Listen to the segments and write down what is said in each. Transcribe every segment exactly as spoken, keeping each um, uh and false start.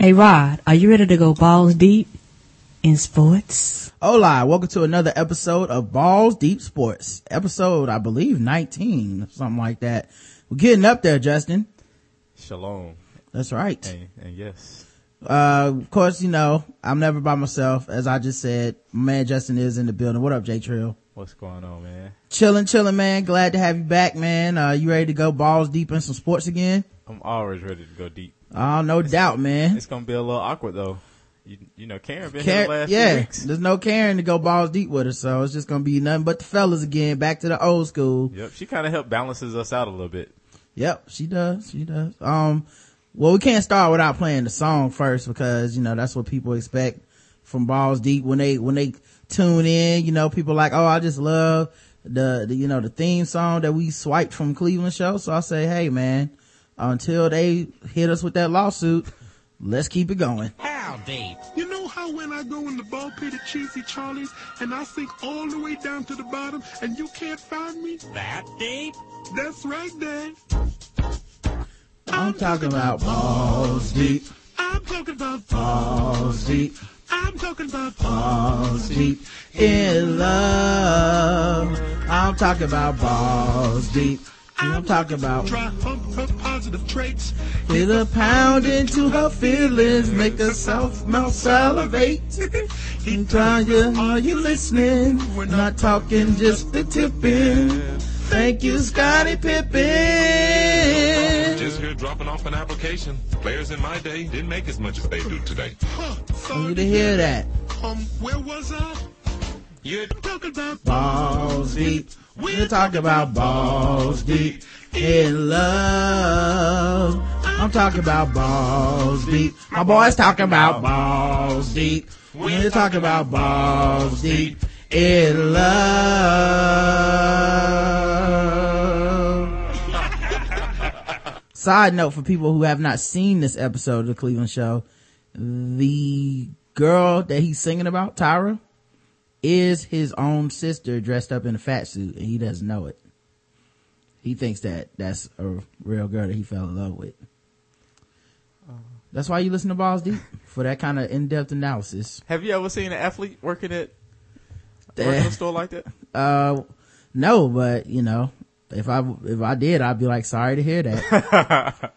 Hey Rod, are you ready to go balls deep in sports? Hola, welcome to another episode of Balls Deep Sports. Episode, I believe, nineteen, something like that. We're getting up there, Justin. Shalom. That's right. And, and yes. Uh, of course, you know, I'm never by myself. As I just said, my man Justin is in the building. What up, J Trill? What's going on, man? Chilling, chilling, man. Glad to have you back, man. Uh, you ready to go balls deep in some sports again? I'm always ready to go deep. Oh, no it's, doubt, man. It's gonna be a little awkward though. You, you know, Karen been Karen, here the last yeah, few weeks. There's no Karen to go balls deep with her, so it's just gonna be nothing but the fellas again, back to the old school. Yep, she kind of helped balances us out a little bit. Yep, she does. She does. Um, well, we can't start without playing the song first because, you know, that's what people expect from Balls Deep when they, when they tune in. You know, people are like, oh, I just love the, the, you know, the theme song that we swiped from Cleveland show. So I say, hey, man, until they hit us with that lawsuit, let's keep it going. How deep? You know how when I go in the ball pit at Cheesy Charlie's and I sink all the way down to the bottom and you can't find me? That deep? That's right, Dad. I'm talking about balls deep. I'm talking about Balls deep. I'm talking about Balls deep in love. I'm talking about balls deep. I'm talking about try hump her positive traits. hit a pound into her feelings, make herself mouth salivate. Keep trying, are you listening? We're not talking just the tipping. Thank you, Scottie Pippen. Just here dropping off an application. Players in my day didn't make as much as they do today. Huh, I sorry need to hear that. Um, where was I? You're I'm talking about Balls deep. We're talking about balls deep in love. I'm talking about balls deep. My boys talking about balls deep. We're talking about balls deep in love. Side note for people who have not seen this episode of the Cleveland Show, the girl that he's singing about, Tyra, is his own sister dressed up in a fat suit, and he doesn't know it. He thinks that that's a real girl that he fell in love with. That's why you listen to Balls Deep, for that kind of in-depth analysis. Have you ever seen an athlete working at working in a store like that? Uh, no, but you know, if I if I did, I'd be like, sorry to hear that.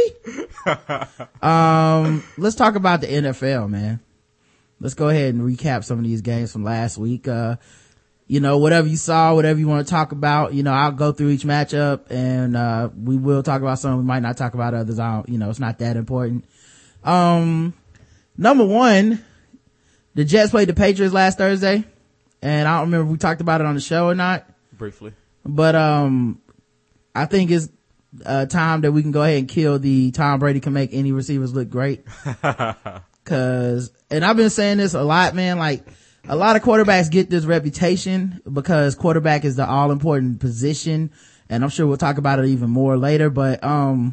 um, let's talk about the N F L, man. Let's go ahead and recap some of these games from last week. Uh, you know, whatever you saw, whatever you want to talk about, you know, I'll go through each matchup and, uh, we will talk about some. We might not talk about others. I don't, you know, it's not that important. Um, number one, the Jets played the Patriots last Thursday, and I don't remember if we talked about it on the show or not. Briefly. But, um, I think it's, uh, time that we can go ahead and kill the Tom Brady can make any receivers look great. Cause, and I've been saying this a lot, man, like a lot of quarterbacks get this reputation because quarterback is the all important position. And I'm sure we'll talk about it even more later, but, um,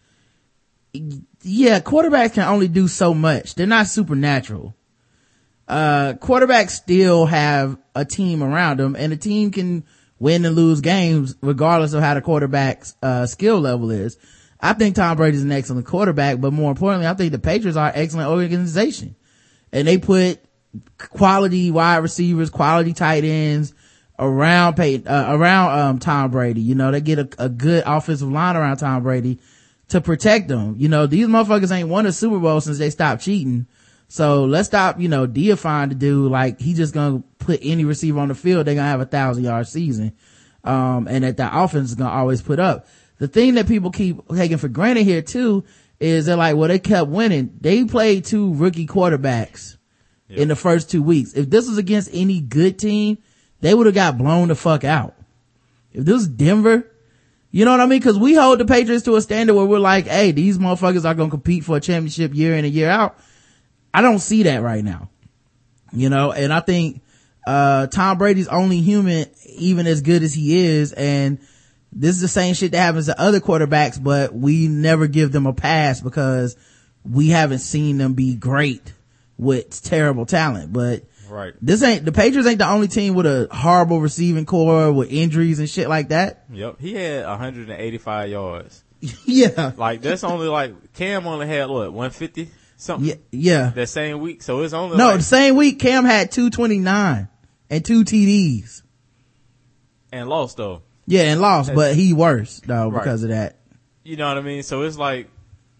yeah, quarterbacks can only do so much. They're not supernatural. Uh, quarterbacks still have a team around them, and a team can win and lose games regardless of how the quarterback's, uh, skill level is. I think Tom Brady's an excellent quarterback, but more importantly, I think the Patriots are an excellent organization. And they put quality wide receivers, quality tight ends around Pey- uh, around um Tom Brady. You know, they get a, a good offensive line around Tom Brady to protect them. You know, these motherfuckers ain't won a Super Bowl since they stopped cheating. So let's stop, you know, deifying the dude like he just gonna put any receiver on the field, they're gonna have a thousand yard season. Um, and that the offense is gonna always put up. The thing that people keep taking for granted here too is they're like, well, they kept winning. They played two rookie quarterbacks yep. in the first two weeks. If this was against any good team, they would have got blown the fuck out. If this was Denver, you know what I mean? Cause we hold the Patriots to a standard where we're like, hey, these motherfuckers are going to compete for a championship year in and year out. I don't see that right now, you know, and I think, uh, Tom Brady's only human, even as good as he is. And this is the same shit that happens to other quarterbacks, but we never give them a pass because we haven't seen them be great with terrible talent. But right, this ain't, the Patriots ain't the only team with a horrible receiving core with injuries and shit like that. Yep. He had one hundred eighty-five yards. Yeah. Like that's only like Cam only had what, one fifty? something. Yeah, yeah. That same week. So it's only No, like, the same week Cam had two twenty-nine and two T Ds. and lost though. Yeah, and lost, but he worse though Right. because of that. You know what I mean? So it's like,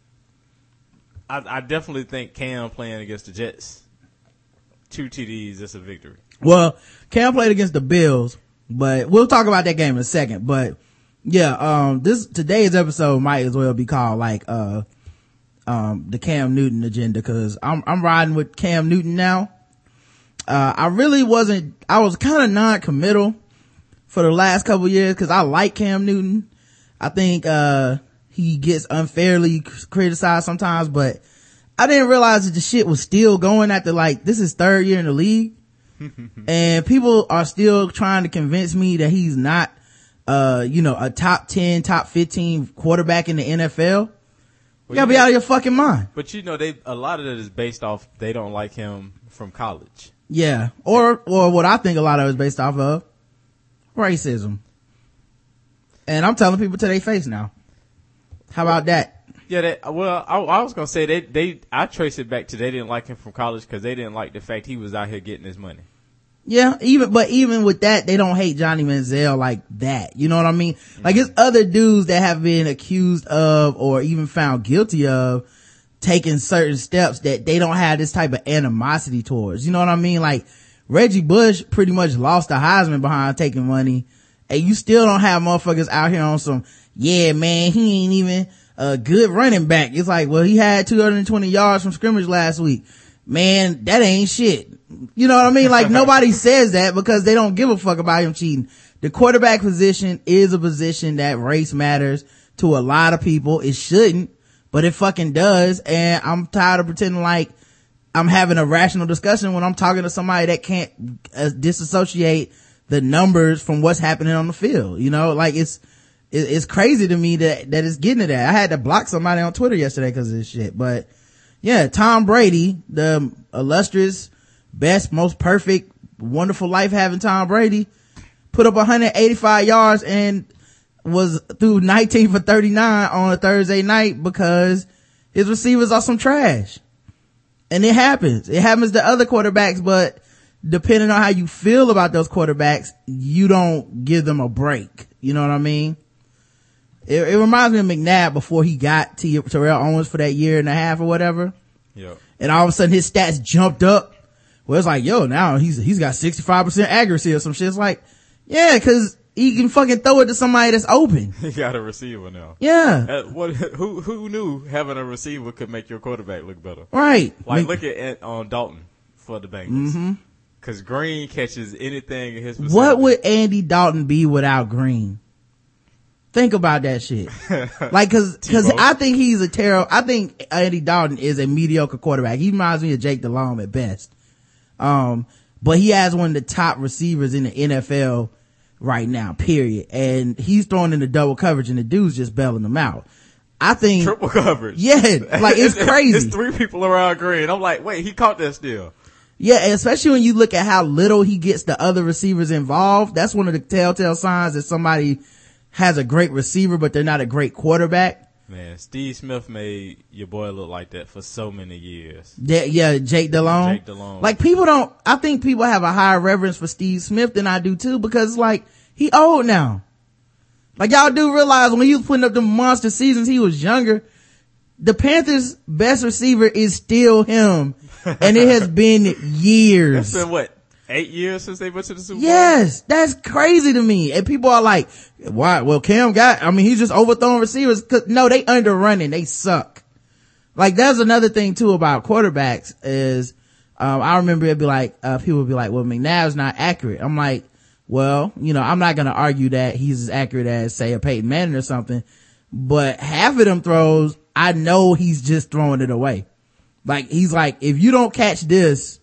I, I definitely think Cam playing against the Jets, two T Ds, that's a victory. Well, Cam played against the Bills, but we'll talk about that game in a second. But yeah, um, this today's episode might as well be called like uh, um, the Cam Newton agenda, because I'm I'm riding with Cam Newton now. Uh, I really wasn't. I was kind of non-committal for the last couple of years because I like Cam Newton. I think uh, he gets unfairly criticized sometimes, but I didn't realize that the shit was still going after like this is third year in the league. And people are still trying to convince me that he's not, uh, you know, a top ten, top fifteen quarterback in the N F L. You Well, gotta you be know- out of your fucking mind. But you know, they a lot of that is based off they don't like him from college. Yeah. Or, or what I think a lot of it is based off of racism. And I'm telling people to their face now. How about that? Yeah, that, well, I, I was gonna say they they I trace it back to they didn't like him from college because they didn't like the fact he was out here getting his money. Yeah, even, but even with that, they don't hate Johnny Manziel like that. You know what I mean? Like, it's other dudes that have been accused of or even found guilty of taking certain steps that they don't have this type of animosity towards. You know what I mean? Like, Reggie Bush pretty much lost the Heisman behind taking money, and you still don't have motherfuckers out here on some, yeah, man, he ain't even a good running back. It's like, well, he had two hundred twenty yards from scrimmage last week. Man, that ain't shit. You know what I mean? Like, nobody says that because they don't give a fuck about him cheating. The quarterback position is a position that race matters to a lot of people. It shouldn't, but it fucking does. And I'm tired of pretending like I'm having a rational discussion when I'm talking to somebody that can't uh, disassociate the numbers from what's happening on the field. You know, like it's, it, it's crazy to me that, that it's getting to that. I had to block somebody on Twitter yesterday because of this shit. But yeah, Tom Brady, the illustrious, best, most perfect, wonderful life having Tom Brady, put up one hundred eighty-five yards and was through nineteen for thirty-nine on a Thursday night because his receivers are some trash. And it happens. It happens to other quarterbacks, but depending on how you feel about those quarterbacks, you don't give them a break. You know what I mean? It, it reminds me of McNabb before he got to Terrell Owens for that year and a half or whatever. Yeah. And all of a sudden his stats jumped up. Well, it's like, yo, now he's, he's got sixty-five percent accuracy or some shit. It's like, yeah, cause he can fucking throw it to somebody that's open. He got a receiver now. Yeah. Uh, what? Who who knew having a receiver could make your quarterback look better? Right. Like, Mc- look at Ant- on Dalton for the Bengals. Mm-hmm. Because Green catches anything in his vicinity. What would Andy Dalton be without Green? Think about that shit. Like, cause, cause Tebow. I think he's a terrible, I think Andy Dalton is a mediocre quarterback. He reminds me of Jake Delhomme at best. Um, but he has one of the top receivers in the N F L right now, period. And he's throwing in the double coverage and the dude's just bailing them out. I think, Triple coverage. yeah, like it's crazy. It's three people around Green. I'm like, wait, he caught that still. Yeah, and especially when you look at how little he gets the other receivers involved. That's one of the telltale signs that somebody has a great receiver, but they're not a great quarterback. Man, Steve Smith made your boy look like that for so many years. Yeah, yeah, Jake Delhomme. Jake Delhomme. Like, people don't, I think people have a higher reverence for Steve Smith than I do too, because like, he old now. Like, y'all do realize when he was putting up the monster seasons, he was younger. The Panthers' best receiver is still him. And it has been years. It's been what, eight years since they went to the Super Bowl? Yes, that's crazy to me. And people are like, why? Well, Cam got, I mean, he's just overthrowing receivers. Cause no, they underrunning. They suck. Like, that's another thing too about quarterbacks is, um, I remember it'd be like, uh, people would be like, well, McNabb's not accurate. I'm like, well, you know, I'm not going to argue that he's as accurate as, say, a Peyton Manning or something, but half of them throws, I know he's just throwing it away. Like, he's like, if you don't catch this,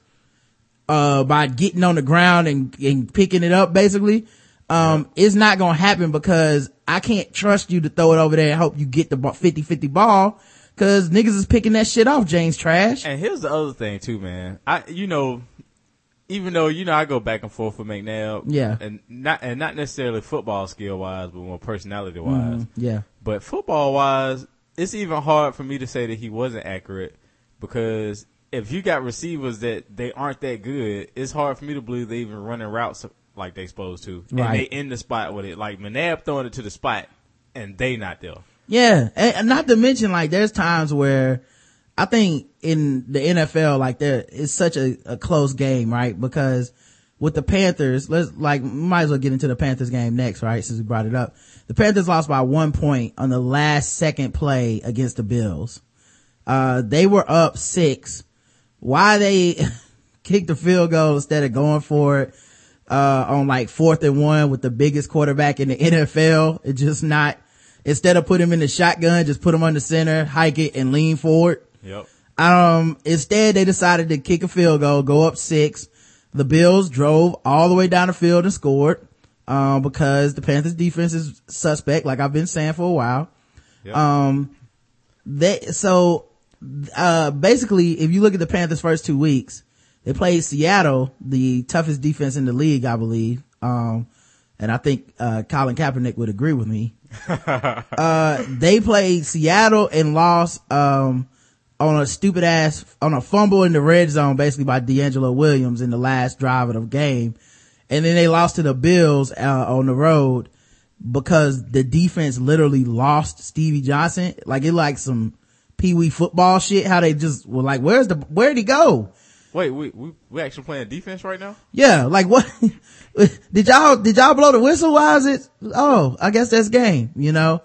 uh, by getting on the ground and, and picking it up, basically, um, yeah. it's not gonna happen because I can't trust you to throw it over there and hope you get the fifty-fifty ball, cause niggas is picking that shit off, James Trash. And here's the other thing too, man. I, you know, even though, you know, I go back and forth with McNabb. Yeah. And not, and not necessarily football skill wise, but more personality wise. Mm, yeah. But football wise, it's even hard for me to say that he wasn't accurate because if you got receivers that they aren't that good, it's hard for me to believe they even running routes like they supposed to. And Right. they in the spot with it. Like McNabb throwing it to the spot and they not there. Yeah. And, and not to mention, like, there's times where I think in the N F L, like, there it's such a, a close game, right? Because with the Panthers, let's, like, might as well get into the Panthers game next, right? Since we brought it up. The Panthers lost by one point on the last second play against the Bills. Uh, they were up six. Why they kicked the field goal instead of going for it, uh, on like fourth and one with the biggest quarterback in the N F L. It just not, instead of put him in the shotgun, just put him on the center, hike it and lean forward. Yep. Um, instead they decided to kick a field goal, go up six. The Bills drove all the way down the field and scored, um, because the Panthers defense is suspect, like I've been saying for a while. Yep. Um, they, so, uh, basically, if you look at the Panthers' first two weeks, they played Seattle, the toughest defense in the league, I believe. Um, and I think, uh, Colin Kaepernick would agree with me. uh, they played Seattle and lost, um, on a stupid ass, on a fumble in the red zone, basically by D'Angelo Williams in the last drive of the game. And then they lost to the Bills, uh, on the road because the defense literally lost Stevie Johnson. Like, it like some Pee Wee football shit, how they just were like, where's the, where'd he go? Wait, we, we, we actually playing defense right now? Yeah, like what? did y'all, did y'all blow the whistle? Why is it? Oh, I guess that's game, you know?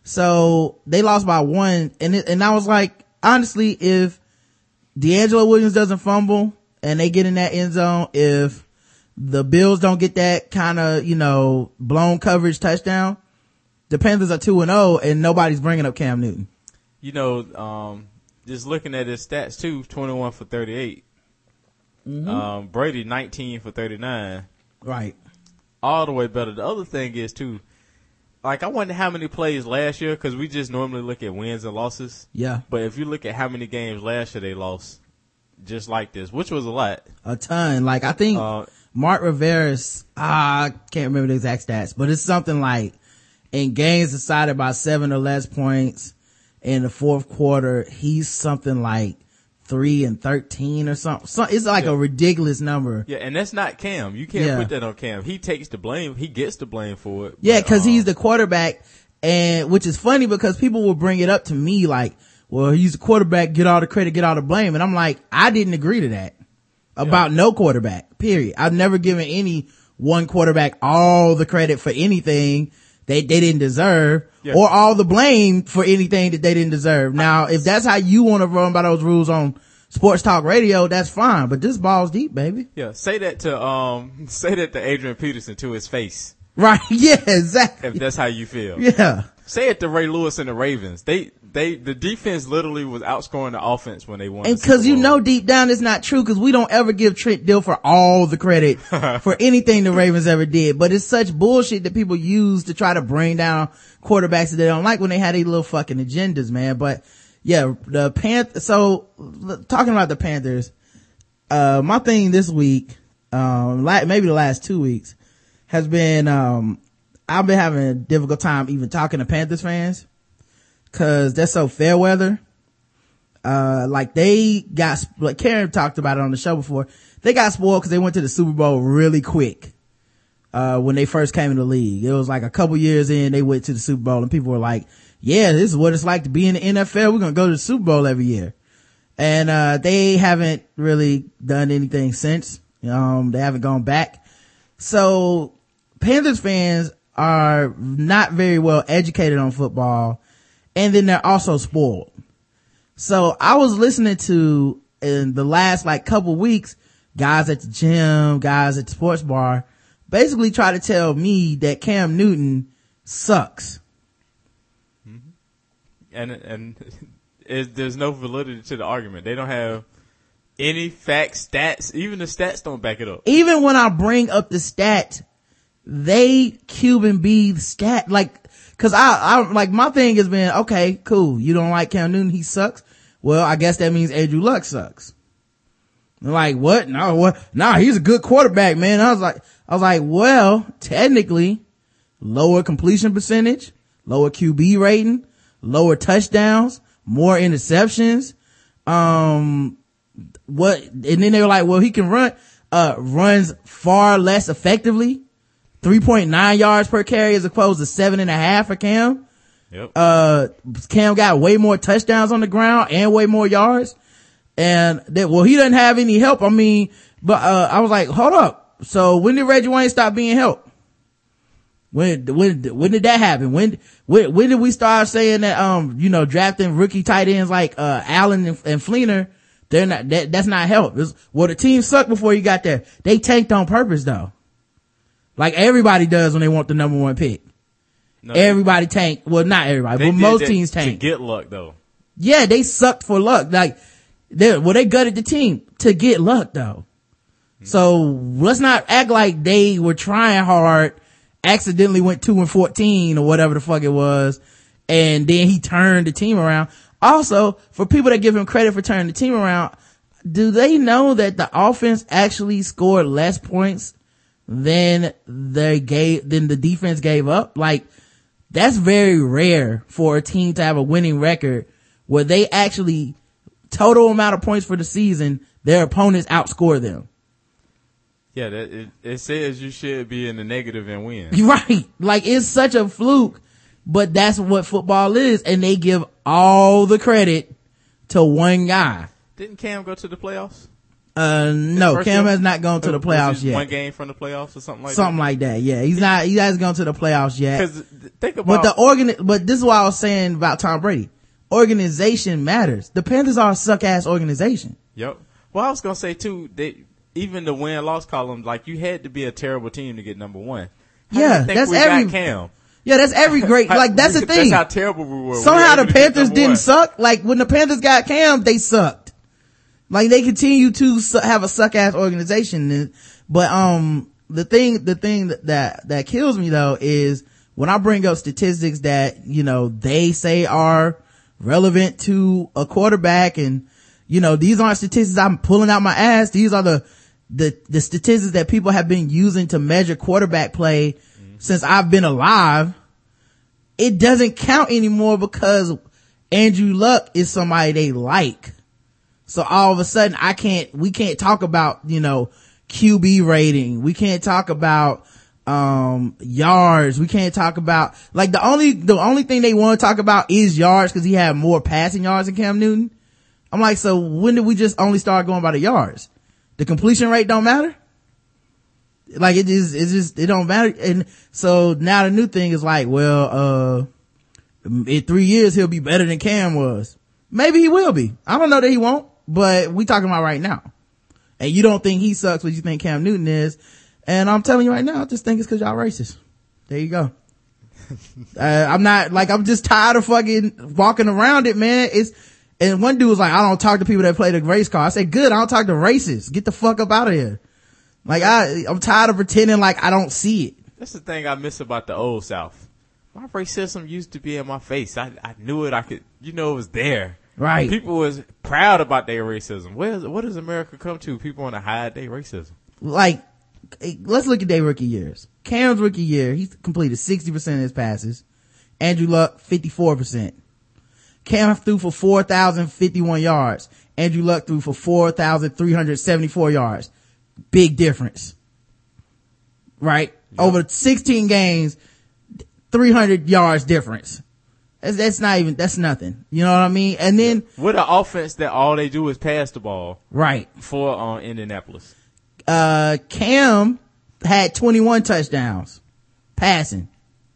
So they lost by one. And it, and I was like, honestly, if D'Angelo Williams doesn't fumble and they get in that end zone, if the Bills don't get that kind of, you know, blown coverage touchdown, the Panthers are two and oh and nobody's bringing up Cam Newton. You know, um, just looking at his stats too, twenty-one for thirty-eight. Mm-hmm. Um, Brady, nineteen for thirty-nine. Right. All the way better. The other thing is too, like, I wonder how many plays last year, cause we just normally look at wins and losses. Yeah. But if you look at how many games last year they lost, just like this, which was a lot. A ton. Like, I think Uh, Mark Rivera's, ah, I can't remember the exact stats, but it's something like in games decided by seven or less points in the fourth quarter, he's something like three and thirteen or something. So it's like yeah. a ridiculous number. Yeah, and that's not Cam. You can't Yeah. put that on Cam. He takes the blame. He gets the blame for it. Yeah, but, cause um, he's the quarterback, and which is funny because people will bring it up to me like, well, he's the quarterback, get all the credit, get all the blame. And I'm like, I didn't agree to that about Yeah. no quarterback, period. I've never given any one quarterback all the credit for anything they, they didn't deserve, Yeah. or all the blame for anything that they didn't deserve. Now, if that's how you want to run by those rules on Sports Talk Radio, that's fine, but this ball's deep, baby. Yeah, say that to, um, say that to Adrian Peterson to his face. Right. Yeah, exactly. If that's how you feel. Yeah. Say it to Ray Lewis and the Ravens. They, they, the defense literally was outscoring the offense when they won. And the Super cause you Bowl. know deep down it's not true, cause we don't ever give Trent Dilfer all the credit for anything the Ravens ever did. But it's such bullshit that people use to try to bring down quarterbacks that they don't like when they had these little fucking agendas, man. But yeah, the Panthers, so talking about the Panthers, uh, my thing this week, um, maybe the last two weeks has been, um, I've been having a difficult time even talking to Panthers fans cause they're so fair weather. Uh, like they got, like Karen talked about it on the show before, they got spoiled cause they went to the Super Bowl really quick, uh, when they first came in the league. It was like a couple years in, they went to the Super Bowl and people were like, yeah, this is what it's like to be in the N F L. We're going to go to the Super Bowl every year. And, uh, they haven't really done anything since. Um, they haven't gone back. So Panthers fans are not very well educated on football, and then they're also spoiled. So I was listening to, in the last like couple weeks, guys at the gym, guys at the sports bar, basically try to tell me that Cam Newton sucks. Mm-hmm. And, and it, there's no validity to the argument. They don't have any facts, stats, even the stats don't back it up. Even when I bring up the stat, they Cuban B the stat, like, cause I, I, like my thing has been, okay, cool. You don't like Cam Newton, he sucks. Well, I guess that means Andrew Luck sucks. They're like, what? No, what? Nah, he's a good quarterback, man. I was like, I was like, well, technically, lower completion percentage, lower Q B rating, lower touchdowns, more interceptions, Um, what, and then they were like, well, he can run, uh, runs far less effectively. three point nine yards per carry as opposed to seven and a half for Cam. Yep. Uh, Cam got way more touchdowns on the ground and way more yards. And that, well, he doesn't have any help. I mean, but, uh, I was like, hold up. So when did Reggie Wayne stop being helped? When, when, when did that happen? When, when, when did we start saying that, um, you know, drafting rookie tight ends like, uh, Allen and, and Fleener, they're not, that, that's not help. It's, well, the team sucked before you got there. They tanked on purpose though. Like everybody does when they want the number one pick. No, Everybody tank. Well, not everybody, they but did most that teams tank. to get luck though. Yeah, they sucked for luck. Like, they, well, they gutted the team to get luck though. Mm-hmm. So let's not act like they were trying hard, accidentally went two and fourteen or whatever the fuck it was, and then he turned the team around. Also, for people that give him credit for turning the team around, do they know that the offense actually scored less points than they gave, than the defense gave up? Like, that's very rare for a team to have a winning record where they actually, total amount of points for the season, their opponents outscore them. Yeah, that, it, it says you should be in the negative and win. Right. Like, it's such a fluke, but that's what football is, and they give all the credit to one guy. Didn't Cam go to the playoffs? Uh, no, First Cam year? has not gone to the Was playoffs he yet. One game from the playoffs or something like Something that? like that, yeah. He's not, he hasn't gone to the playoffs yet. Because think about But the organ, but this is what I was saying about Tom Brady. Organization matters. The Panthers are a suck-ass organization. Yep. Well, I was gonna say too, they, even the win-loss column, like you had to be a terrible team to get number one. How Yeah, do you think that's we every- got Cam? Yeah, that's every great, like, that's the thing. That's how terrible we were. Somehow we were the able to get Panthers number didn't one. suck. Like, when the Panthers got Cam, they sucked. Like, they continue to su- have a suck-ass organization. But, um, the thing, the thing that, that, that kills me though is when I bring up statistics that, you know, they say are relevant to a quarterback, and, you know, these aren't statistics I'm pulling out my ass. These are the, the, the statistics that people have been using to measure quarterback play mm-hmm. since I've been alive. It doesn't count anymore because Andrew Luck is somebody they like. So all of a sudden I can't, we can't talk about, you know, Q B rating. We can't talk about, um, yards. We can't talk about, like, the only, the only thing they want to talk about is yards because he had more passing yards than Cam Newton. I'm like, so when did we just only start going by the yards? The completion rate don't matter? Like, it just, it just, it don't matter. And so now the new thing is like, well, uh, in three years he'll be better than Cam was. Maybe he will be. I don't know that he won't, but we talking about right now. And you don't think he sucks, but you think Cam Newton is. And I'm telling you right now, I just think it's cause y'all racist. There you go. uh, I'm not, like, I'm just tired of fucking walking around it, man. It's, and one dude was like, I don't talk to people that play the race car. I said, good, I don't talk to racists. Get the fuck up out of here. Like, I, I'm tired of pretending like I don't see it. That's the thing I miss about the old South. My racism used to be in my face. I, I knew it. I could, you know, it was there. Right. People was proud about their racism. Where's, what does America come to? People want to hide their racism. Like, let's look at their rookie years. Cam's rookie year, he completed sixty percent of his passes. Andrew Luck, fifty-four percent. Cam threw for four thousand fifty-one yards. Andrew Luck threw for four thousand three hundred seventy-four yards. Big difference. Right? Yep. Over sixteen games, three hundred yards difference. That's, that's not even, that's nothing. You know what I mean? And then. With an offense that all they do is pass the ball. Right. For, uh, Indianapolis. Uh, Cam had twenty-one touchdowns. Passing.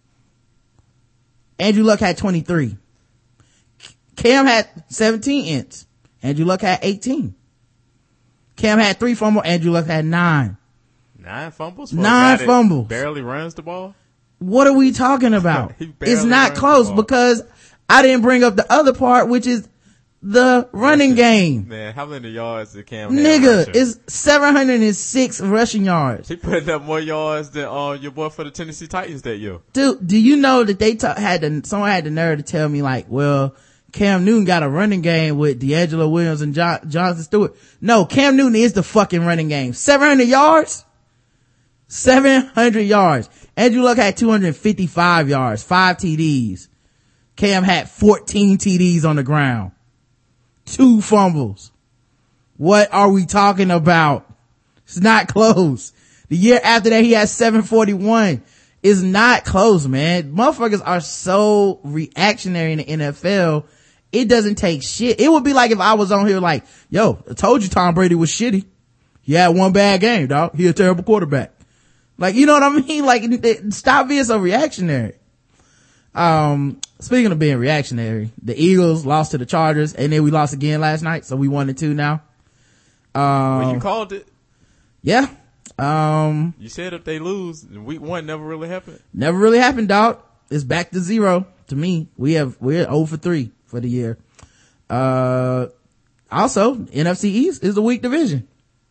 Andrew Luck had twenty-three. Cam had seventeen ints. Andrew Luck had eighteen. Cam had three fumbles. Andrew Luck had nine. Nine fumbles? For Nine a guy that fumbles. Barely runs the ball? What are we talking about? It's not close because I didn't bring up the other part, which is the running game. Man, how many yards did Cam have? Nigga, it's seven hundred six rushing yards. He putting up more yards than uh, your boy for the Tennessee Titans that year. Dude, do you know that they ta- had the, someone had the nerve to tell me like, well, Cam Newton got a running game with D'Angelo Williams and John, Jonathan Stewart. No, Cam Newton is the fucking running game. seven hundred yards? seven hundred yards. Andrew Luck had two hundred fifty-five yards, five T Ds. Cam had fourteen T Ds on the ground. two fumbles. What are we talking about? It's not close. The year after that, he had seven forty-one. It's not close, man. Motherfuckers are so reactionary in the N F L. It doesn't take shit. It would be like if I was on here like, yo, I told you Tom Brady was shitty. He had one bad game, dog. He a terrible quarterback. Like, you know what I mean? Like, stop being so reactionary. Um, speaking of being reactionary, the Eagles lost to the Chargers, and then we lost again last night, so we one and two now. Um, well, you called it. Yeah. Um, you said if they lose, week one never really happened. Never really happened, dog. It's back to zero to me. We have, we're zero for three for the year. Uh, also, N F C East is a weak division.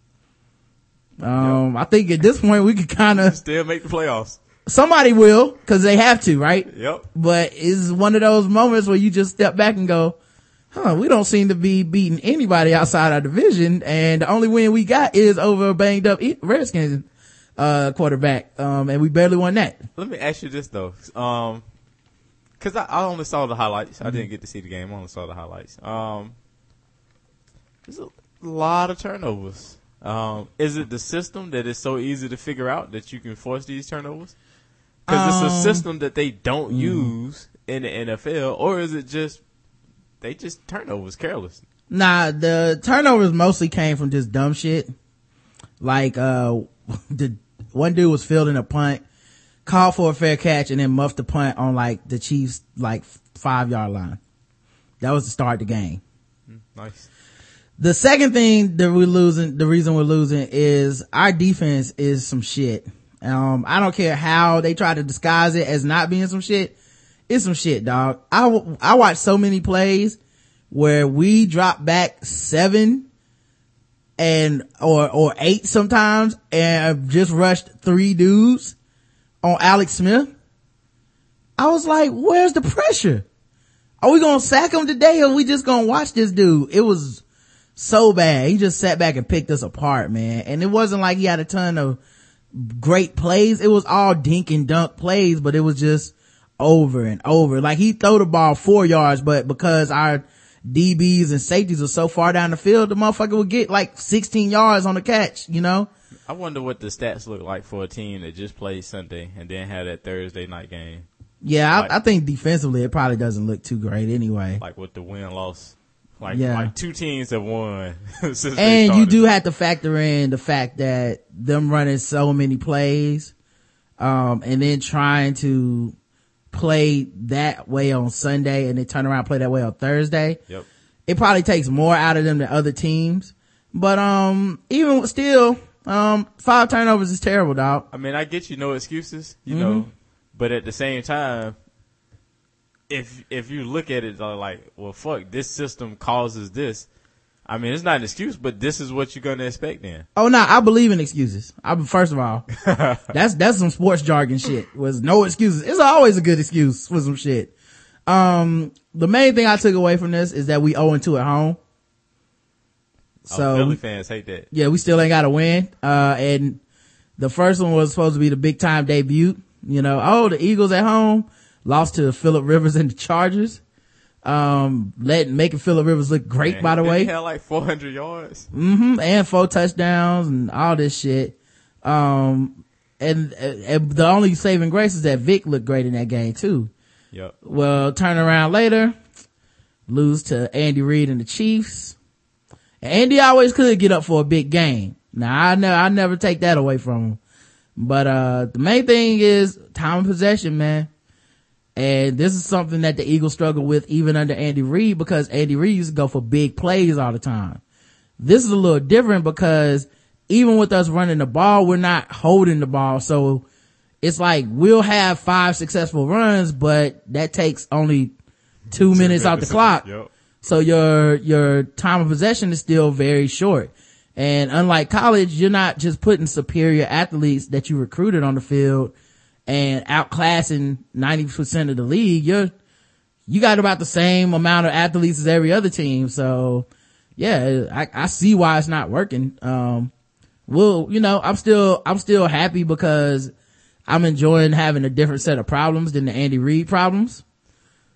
Um, yep. I think at this point we could kind of still make the playoffs. Somebody will, cause they have to, right? Yep. But it's one of those moments where you just step back and go, huh, we don't seem to be beating anybody outside our division, and the only win we got is over a banged up Redskins, uh, quarterback. Um, and we barely won that. Let me ask you this though. Um, cause I, I only saw the highlights. Mm-hmm. I didn't get to see the game. I only saw the highlights. Um, there's a lot of turnovers. Um, is it the system that is so easy to figure out that you can force these turnovers? Because um, it's a system that they don't mm. use in the N F L, or is it just they just turnovers careless? Nah, the turnovers mostly came from just dumb shit. Like uh, the one dude was fielding a punt, called for a fair catch, and then muffed the punt on like the Chiefs like five yard line. That was the start of the game. Mm, nice. The second thing that we're losing, the reason we're losing is our defense is some shit. Um, I don't care how they try to disguise it as not being some shit. It's some shit, dog. I, I watched so many plays where we drop back seven and, or, or eight sometimes and just rushed three dudes on Alex Smith. I was like, where's the pressure? Are we gonna sack him today, or are we just gonna watch this dude? It was so bad. He just sat back and picked us apart, man. And it wasn't like he had a ton of great plays. It was all dink and dunk plays, but it was just over and over. Like, he threw the ball four yards, but because our D Bs and safeties are so far down the field, the motherfucker would get like sixteen yards on the catch, you know? I wonder what the stats look like for a team that just played Sunday and then had that Thursday night game. Yeah, like, I, I think defensively it probably doesn't look too great anyway. Like with the win-loss. Like, yeah. like two teams have won since they And started. you do have to factor in the fact that them running so many plays, um, and then trying to play that way on Sunday and then turn around and play that way on Thursday. Yep. It probably takes more out of them than other teams. But, um, even still, um, five turnovers is terrible, dog. I mean, I get you no excuses, you mm-hmm. know, but at the same time, if if you look at it like, well, fuck, this system causes this. I mean, it's not an excuse, but this is what you're gonna expect then. Oh no, I believe in excuses. I first of all, that's that's some sports jargon shit. Was no excuses. It's always a good excuse for some shit. Um, the main thing I took away from this is that we oh and two at home. So oh, Philly fans hate that. Yeah, we still ain't got to win. Uh, and the first one was supposed to be the big time debut. You know, oh, the Eagles at home. Lost to Phillip Rivers and the Chargers. Um, letting, making Phillip Rivers look great, man, by the way. He had like four hundred yards. Mm-hmm. And four touchdowns and all this shit. Um, and, and the only saving grace is that Vic looked great in that game too. Yep. Well, turn around later, lose to Andy Reid and the Chiefs. And Andy always could get up for a big game. Now, I never, I never take that away from him. But, uh, the main thing is time of possession, man. And this is something that the Eagles struggle with even under Andy Reid, because Andy Reid used to go for big plays all the time. This is a little different because even with us running the ball, we're not holding the ball. So it's like we'll have five successful runs, but that takes only two, two minutes off the clock. Yep. So your, your time of possession is still very short. And unlike college, you're not just putting superior athletes that you recruited on the field and outclassing ninety percent of the league. You're, you got about the same amount of athletes as every other team. So yeah, I, I see why it's not working. Um, well, you know, I'm still, I'm still happy because I'm enjoying having a different set of problems than the Andy Reid problems.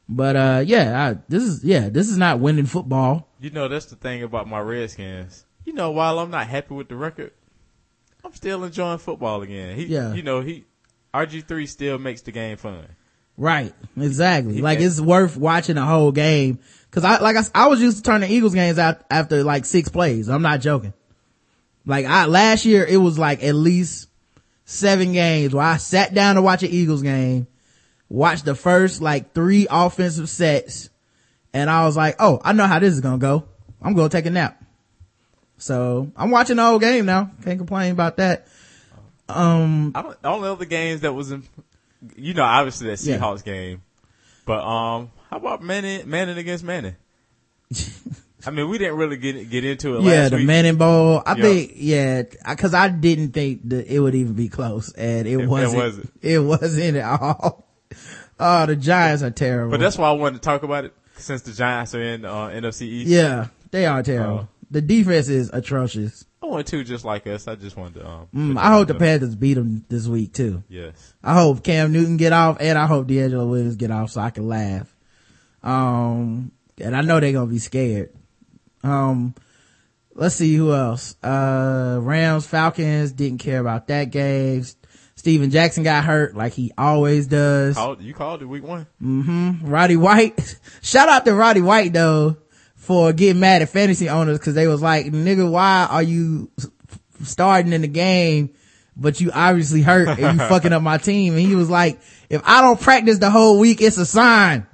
But, uh, yeah, I, this is, yeah, this is not winning football. You know, that's the thing about my Redskins. You know, while I'm not happy with the record, I'm still enjoying football again. He, Yeah. You know, he, R G three still makes the game fun. Right. Exactly. He like, can- it's worth watching the whole game. Cause I, like I, I was used to turning Eagles games out after like six plays. I'm not joking. Like I, last year it was like at least seven games where I sat down to watch an Eagles game, watched the first like three offensive sets, and I was like, oh, I know how this is gonna go. I'm gonna take a nap. So I'm watching the whole game now. Can't complain about that. Um, I don't, all the other games that was in, you know, obviously that Yeah. Seahawks game, but um, how about Manning, Manning against Manning? I mean, we didn't really get get into it. yeah, last the week. Manning Bowl. I Yeah. think, yeah, cause I didn't think that it would even be close, and it, It- it wasn't. wasn't. It wasn't at all. Oh, the Giants are terrible. But that's why I wanted to talk about it since the Giants are in uh, N F C East. Yeah, they are terrible. Uh, the defense is atrocious. I wanted to just like us. I just wanted to. Um, Mm, put I hope the that out there. Panthers beat them this week too. Yes. I hope Cam Newton get off, and I hope D'Angelo Williams get off so I can laugh. Um, and I know they're gonna be scared. Um, let's see who else. Uh, Rams, Falcons, didn't care about that game. Steven Jackson got hurt like he always does. Called, you called it week one. Mm-hmm. Roddy White. Shout out to Roddy White though for getting mad at fantasy owners because they was like, nigga, why are you starting in the game, but you obviously hurt and you fucking up my team? And he was like, if I don't practice the whole week, it's a sign.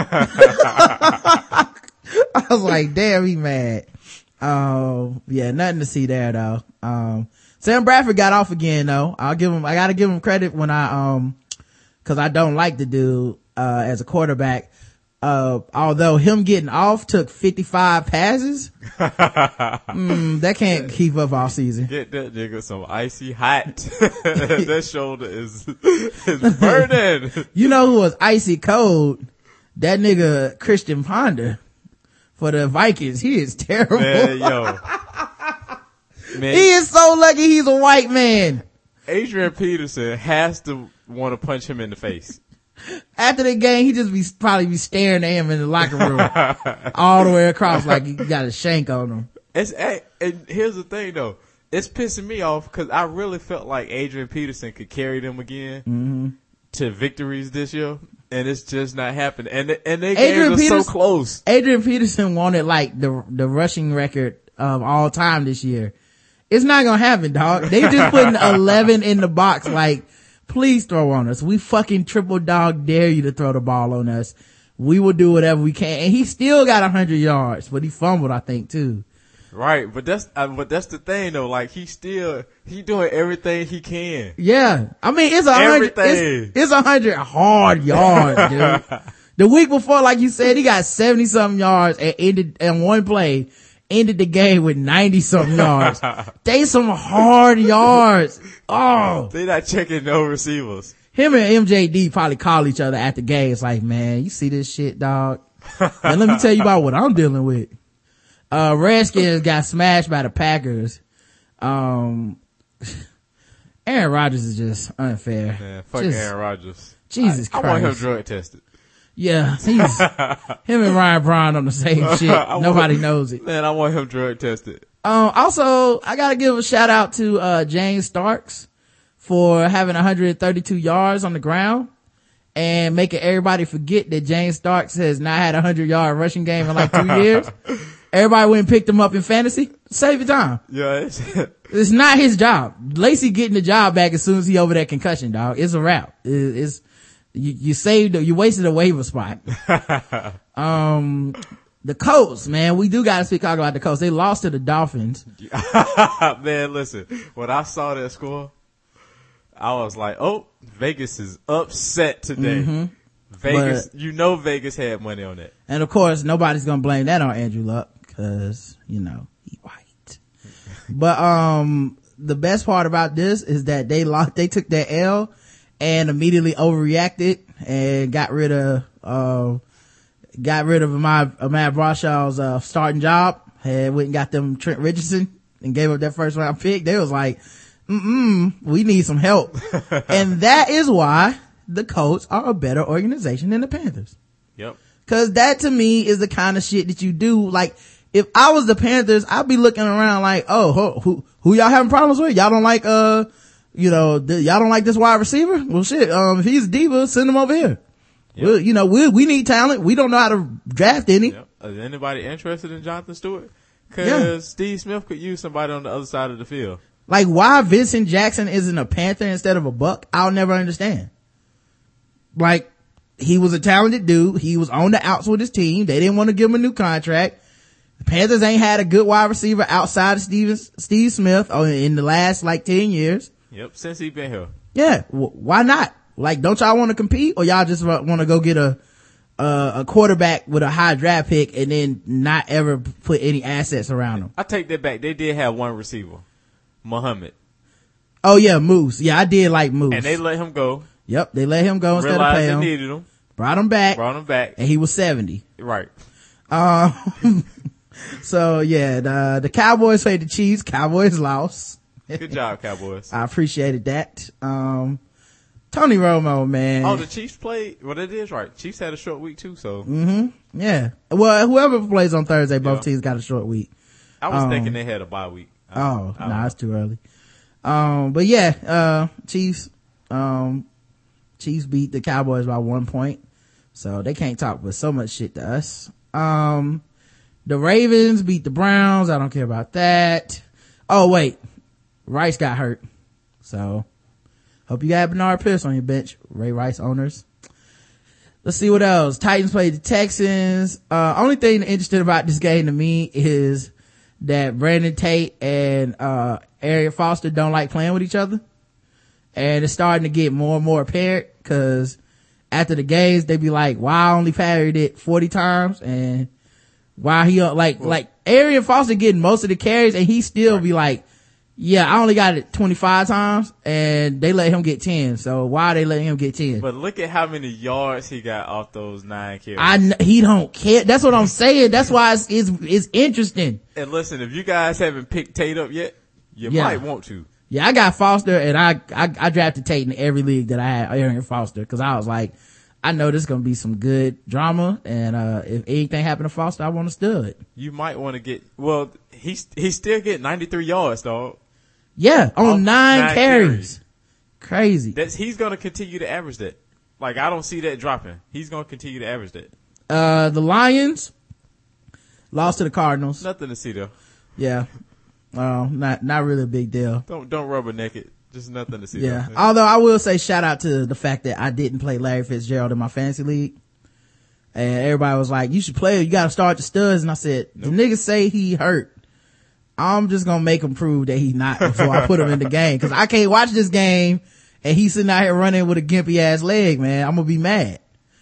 I was like, damn, he mad. Um, yeah, nothing to see there though. Um, Sam Bradford got off again though. I'll give him, I gotta give him credit when I, um, cause I don't like the dude, uh, as a quarterback. Uh, although him getting off took fifty-five passes, mm, that can't keep up all season. Get that nigga some icy hot. That shoulder is is burning. You know who was icy cold? That nigga Christian Ponder for the Vikings. He is terrible. Man, yo. Man, He is so lucky he's a white man. Adrian Peterson has to want to punch him in the face. After the game, he just be probably be staring at him in the locker room all the way across like he got a shank on him. It's and here's the thing though, it's pissing me off because I really felt like Adrian Peterson could carry them again Mm-hmm. to victories this year, and it's just not happening. And and they Adrian games are so Peters- close. Adrian Peterson wanted like the the rushing record of all time this year. It's not gonna happen, dog. They just putting eleven in the box. Like, please throw on us. We fucking triple dog dare you to throw the ball on us. We will do whatever we can. And he still got a hundred yards, but he fumbled, I think, too. Right, but that's uh, but that's the thing though. Like he still he doing everything he can. Yeah, I mean it's a hundred. Everything. It's, it's a hundred hard yards, dude. The week before, like you said, he got seventy something yards and ended and one play. Ended the game with ninety something yards. They some hard yards. Oh, They not checking no receivers. him and M J D probably call each other at the game. It's like, man, you see this shit, dog? And let me tell you about what I'm dealing with. Uh, Redskins got smashed by the Packers. Um, Aaron Rodgers is just unfair. Man, fuck Just- Aaron Rodgers. Jesus I, I want him Christ. drug tested. Yeah, he's, him and Ryan Braun on the same shit. I want- Nobody knows it. Man, I want him drug tested. Um, also, I gotta give a shout out to, uh, James Starks for having one hundred thirty-two yards on the ground and making everybody forget that James Starks has not had a hundred yard rushing game in like two years. Everybody went and picked him up in fantasy. Save your time. Yeah, it's, It's not his job. Lacey getting the job back as soon as he over that concussion, dog. It's a wrap. It, it's, you, you saved, you wasted a waiver spot. um, the Colts, man, we do gotta speak about the Colts. They lost to the Dolphins. man, listen, when I saw that score, I was like, oh, Vegas is upset today. Mm-hmm. Vegas, you know Vegas had money on that. And of course, nobody's gonna blame that on Andrew Luck, cause, you know, he white. But, um, the best part about this is that they lost, they took that L and immediately overreacted and got rid of, uh, got rid of Ahmad, Ahmad Brashaw's, uh, starting job. Had went and got them Trent Richardson and gave up that first round pick. They was like, mm-mm, we need some help. And that is why the Colts are a better organization than the Panthers. Yep. Cause that to me is the kind of shit that you do. Like, if I was the Panthers, I'd be looking around like, oh, who, who, who y'all having problems with? Y'all don't like, uh, you know, the, y'all don't like this wide receiver? Well, shit, um, if he's a diva, send him over here. Yep. We'll, you know, we we need talent. We don't know how to draft any. Yep. Is anybody interested in Jonathan Stewart? Cause Yeah. Steve Smith could use somebody on the other side of the field. Like, why Vincent Jackson isn't a Panther instead of a Buck, I'll never understand. Like, he was a talented dude. He was on the outs with his team. They didn't want to give him a new contract. The Panthers ain't had a good wide receiver outside of Steve, Steve Smith in the last like ten years. Yep, since he been here. Yeah, w- why not? Like, don't y'all want to compete, or y'all just want to go get a uh, a quarterback with a high draft pick and then not ever put any assets around him? I take that back. They did have one receiver, Muhammad, Oh yeah, Moose. Yeah, I did like Moose. and they let him go. Yep, they let him go instead of Realized pay they him. needed him. Brought him back, Brought him back. and he was seventy. Right. Um, so yeah, the, the Cowboys played the Chiefs. Cowboys lost. Good job, Cowboys. I appreciated that. Um, Tony Romo, man. Oh, the Chiefs played. Well, that is right. Chiefs had a short week too, so Mm-hmm. Yeah. Well, whoever plays on Thursday, both Yeah. teams got a short week. I was Um, thinking they had a bye week. I- Oh, I no, don't nah, it's too early. Um, but yeah, uh, Chiefs, um, Chiefs beat the Cowboys by one point. So they can't talk with so much shit to us. Um, the Ravens beat the Browns. I don't care about that. Oh, wait. Rice got hurt. So hope you got Bernard Pierce on your bench, Ray Rice owners. Let's see what else. Titans played the Texans. Uh, only thing interesting about this game to me is that Brandon Tate and, uh, Arian Foster don't like playing with each other. And it's starting to get more and more apparent, cause after the games, they be like, why I only parried it forty times, and why he, like, Well, like, Arian Foster getting most of the carries, and he still be like, yeah, I only got it twenty-five times, and they let him get ten. So why are they letting him get ten? But look at how many yards he got off those nine carries. I, kn- he don't care. That's what I'm saying. That's why it's, it's, it's interesting. And listen, if you guys haven't picked Tate up yet, you Yeah. might want to. Yeah, I got Foster, and I, I, I drafted Tate in every league that I had Arian Foster, cause I was like, I know this is gonna be some good drama, and, uh, if anything happened to Foster, I want to stud. You might want to get, well, he's, he's still getting ninety-three yards, dog. Yeah, on Off nine, nine carries. carries. Crazy. That's, he's going to continue to average that. Like, I don't see that dropping. He's going to continue to average that. Uh, the Lions lost to the Cardinals. Nothing to see though. Yeah. Uh, not, not really a big deal. Don't, don't rubberneck it. Just nothing to see Yeah. though. Although I will say shout out to the fact that I didn't play Larry Fitzgerald in my fantasy league. And everybody was like, you should play, you gotta start the studs. And I said, the niggas say he hurt. I'm just gonna make him prove that he's not before I put him in the game. Cause I can't watch this game and he's sitting out here running with a gimpy ass leg, man. I'm gonna be mad.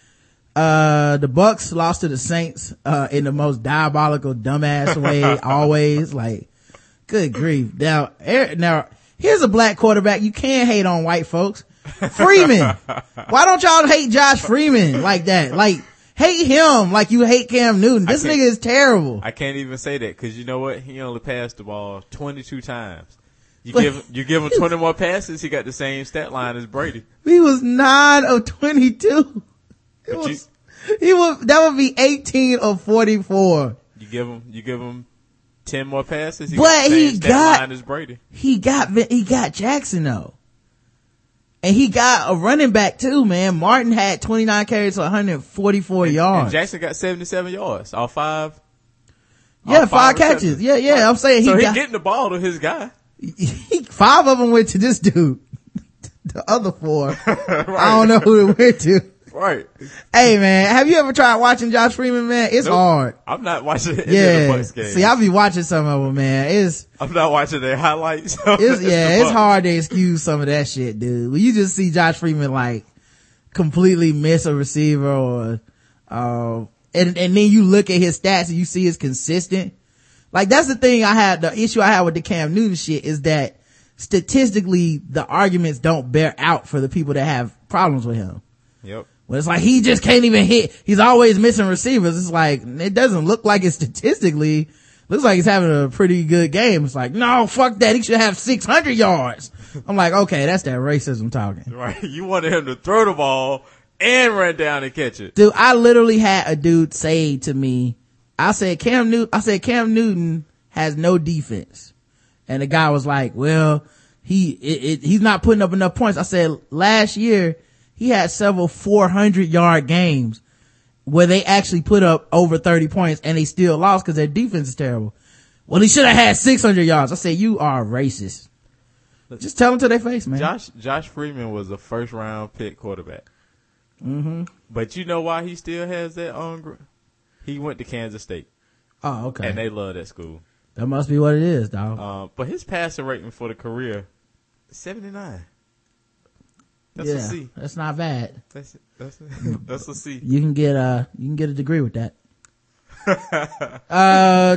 Uh, the Bucks lost to the Saints, uh, in the most diabolical, dumbass way, always. Like, good grief. Now, Eric, now, here's a black quarterback. You can't hate on white folks. Freeman. Why don't y'all hate Josh Freeman like that? Like, hate him like you hate Cam Newton. This nigga is terrible. I can't even say that because you know what? He only passed the ball twenty-two times. You But- give you give him twenty more passes, he got the same stat line as Brady. He was nine of twenty-two. It But was, he would, that would be eighteen of forty-four. You give him you give him ten more passes, he But got the same he stat got- line as Brady. He got, he got Jackson though. And he got a running back too, man. Martin had twenty-nine carries for one hundred forty-four And yards. Jackson got seventy-seven yards, all five. Yeah, all five catches. receptions. Yeah, yeah. Right. I'm saying he so he got, getting the ball to his guy. he, five of them went to this dude. The other four, Right. I don't know who it went to. Right. Hey man, have you ever tried watching Josh Freeman, man? It's Nope. hard. I'm not watching any of the Yeah. Bucks games. See, I'll be watching some of them, man. It's, I'm not watching their highlights. it's, yeah, the it's Bucks. hard to excuse some of that shit, dude. When you just see Josh Freeman like completely miss a receiver or, uh, and, and then you look at his stats and you see it's consistent. Like that's the thing I had, the issue I had with the Cam Newton shit is that statistically the arguments don't bear out for the people that have problems with him. Yep. Well, it's like he just can't even hit. He's always missing receivers. It's like, it doesn't look like it statistically. Looks like he's having a pretty good game. It's like, no, fuck that. He should have six hundred yards. I'm like, okay, that's that racism talking. Right. You wanted him to throw the ball and run down and catch it. Dude, I literally had a dude say to me, I said, Cam Newton, I said, Cam Newton has no defense. And the guy was like, well, he, it, it, he's not putting up enough points. I said, last year, he had several four hundred yard games where they actually put up over thirty points and they still lost because their defense is terrible. Well, he should have had six hundred yards. I said, you are racist. Just tell them to their face, man. Josh, Josh Freeman was a first round pick quarterback. Mm-hmm. But you know why he still has that on? Gr- he went to Kansas State. Oh, okay. And they love that school. That must be what it is, dog. Uh, but his passer rating for the career, seventy-nine. That's yeah, a C. That's not bad. That's that's a, that's a C. You can get uh you can get a degree with that. uh,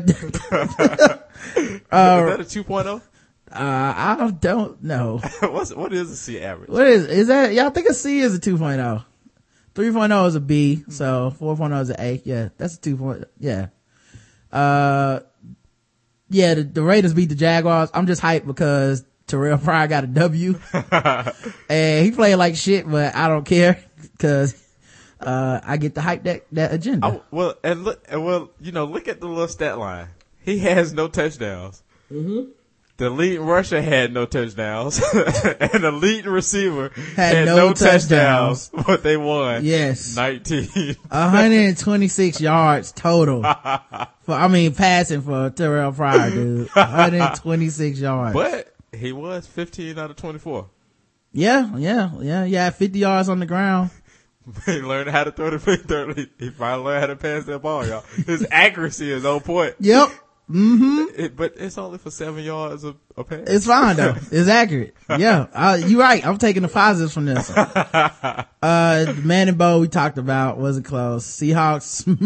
Is that a two point oh? Uh, I don't know. What's what is a C average? What is is that? Y'all think a C is a two point oh? three point oh is a B, so four point oh is an A. Yeah, that's a two point. Yeah. Uh, yeah. The, the Raiders beat the Jaguars. I'm just hyped because Terrell Pryor got a W, and he played like shit, but I don't care because uh I get to hype that that agenda. I, well, and look, and well, you know, look at the little stat line. He has no touchdowns. Mm-hmm. The leading rusher had no touchdowns, and the leading receiver had, had no, no touchdowns. touchdowns, but they won. Yes, nineteen. one hundred twenty-six yards total. For I mean, passing for Terrell Pryor, dude. one hundred twenty-six yards. But he was fifteen out of twenty-four. Yeah, yeah, yeah. He had fifty yards on the ground. He learned how to throw the big third. He finally learned how to pass that ball, y'all. His accuracy is on point. Yep. Mm-hmm. It, but it's only for seven yards of a pass. It's fine though. It's accurate. Yeah. Uh, you're right. I'm taking the positives from this. Uh, Man and Bo we talked about wasn't close. Seahawks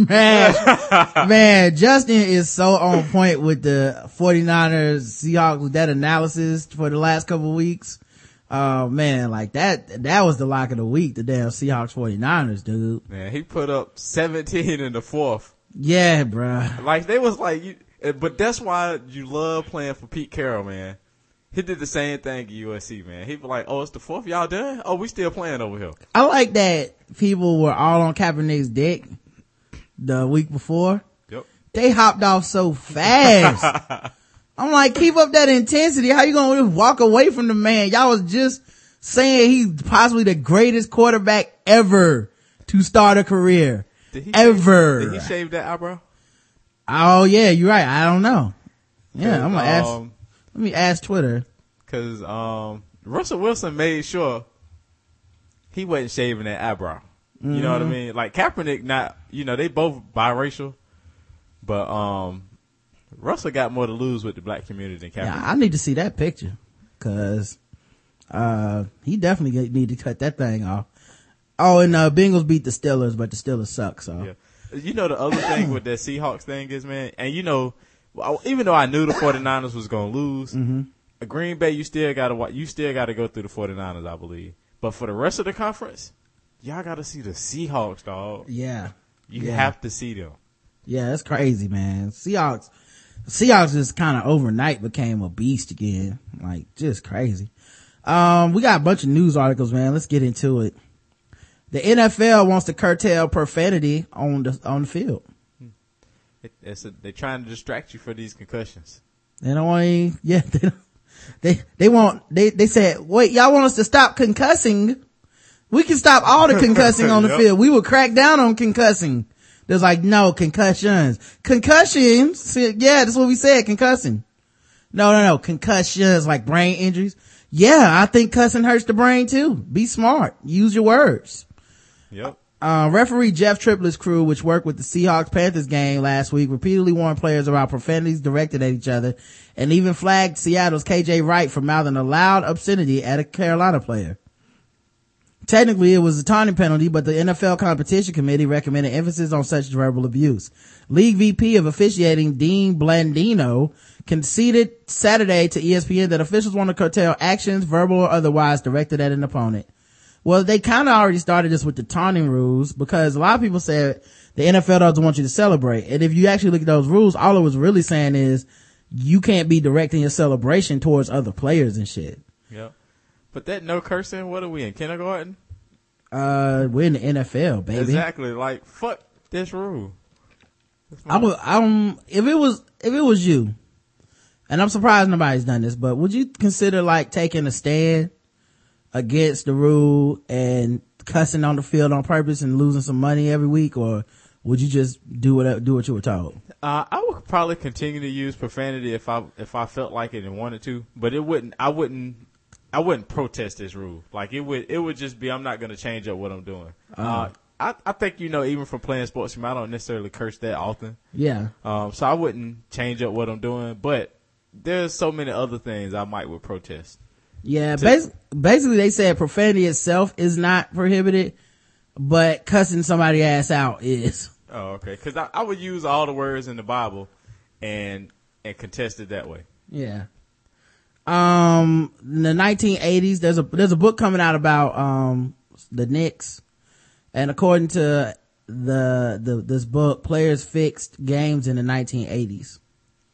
smash. Man, Justin is so on point with the 49ers Seahawks with that analysis for the last couple of weeks. Oh uh, man, like that, that was the lock of the week, the damn Seahawks 49ers, dude. Man, he put up seventeen in the fourth. Yeah, bruh. Like they was like, you, but that's why you love playing for Pete Carroll, man. He did the same thing at U S C, man. He was like, oh, it's the fourth, y'all done? Oh, we still playing over here. I like that people were all on Kaepernick's dick the week before. Yep. They hopped off so fast. I'm like, keep up that intensity. How you gonna just walk away from the man? Y'all was just saying he's possibly the greatest quarterback ever to start a career. Did he ever. Shave, did he shave that eyebrow? Oh yeah, you're right. I don't know. Yeah, I'm gonna ask. Um, Let me ask Twitter. Cause, um, Russell Wilson made sure he wasn't shaving that eyebrow. Mm-hmm. You know what I mean? Like Kaepernick, not, you know, they both biracial, but, um, Russell got more to lose with the black community than Kaepernick. Yeah, I need to see that picture cause, uh, he definitely need to cut that thing off. Oh, and, uh, Bengals beat the Steelers, but the Steelers suck, so. Yeah. You know, the other thing with that Seahawks thing is, man, and you know, even though I knew the 49ers was going to lose, mm-hmm. Green Bay, you still got to, you still got to go through the 49ers, I believe. But for the rest of the conference, y'all got to see the Seahawks, dog. Yeah. You yeah. have to see them. Yeah, that's crazy, man. Seahawks, Seahawks just kind of overnight became a beast again. Like, just crazy. Um, we got a bunch of news articles, man. Let's get into it. The N F L wants to curtail profanity on the, on the field. It, it's a, they're trying to distract you for these concussions. They don't want any, yeah, they don't, they, they want, they, they said, wait, y'all want us to stop concussing? We can stop all the concussing on the yep. field. We will crack down on concussing. There's like, no, concussions. Concussions? Yeah, that's what we said, concussing. No, no, no, concussions, like brain injuries. Yeah, I think cussing hurts the brain too. Be smart. Use your words. Yep. Uh, referee Jeff Triplett's crew, which worked with the Seahawks-Panthers game last week, repeatedly warned players about profanities directed at each other and even flagged Seattle's K J Wright for mouthing a loud obscenity at a Carolina player. Technically, it was a taunting penalty, but the N F L Competition Committee recommended emphasis on such verbal abuse. League V P of officiating Dean Blandino conceded Saturday to E S P N that officials want to curtail actions, verbal or otherwise, directed at an opponent. Well, they kind of already started this with the taunting rules because a lot of people said the N F L doesn't want you to celebrate. And if you actually look at those rules, all it was really saying is you can't be directing your celebration towards other players and shit. Yep. But that no cursing, what are we in, kindergarten? Uh, we're in the N F L, baby. Exactly. Like, fuck this rule. I would, um, if it was, if it was you, and I'm surprised nobody's done this, but would you consider like taking a stand against the rule and cussing on the field on purpose and losing some money every week, or would you just do what do what you were told? Uh, I would probably continue to use profanity if I if I felt like it and wanted to, but it wouldn't. I wouldn't. I wouldn't protest this rule. Like it would. It would just be. I'm not going to change up what I'm doing. Uh, uh, I I think you know, even from playing sports, I don't necessarily curse that often. Yeah. Um. So I wouldn't change up what I'm doing, but there's so many other things I might would protest. Yeah, bas- basically they said profanity itself is not prohibited, but cussing somebody's ass out is. Oh, okay. Because I, I would use all the words in the Bible and and contest it that way. Yeah. Um, in the nineteen eighties, there's a there's a book coming out about um the Knicks, and according to the the this book, players fixed games in the nineteen eighties.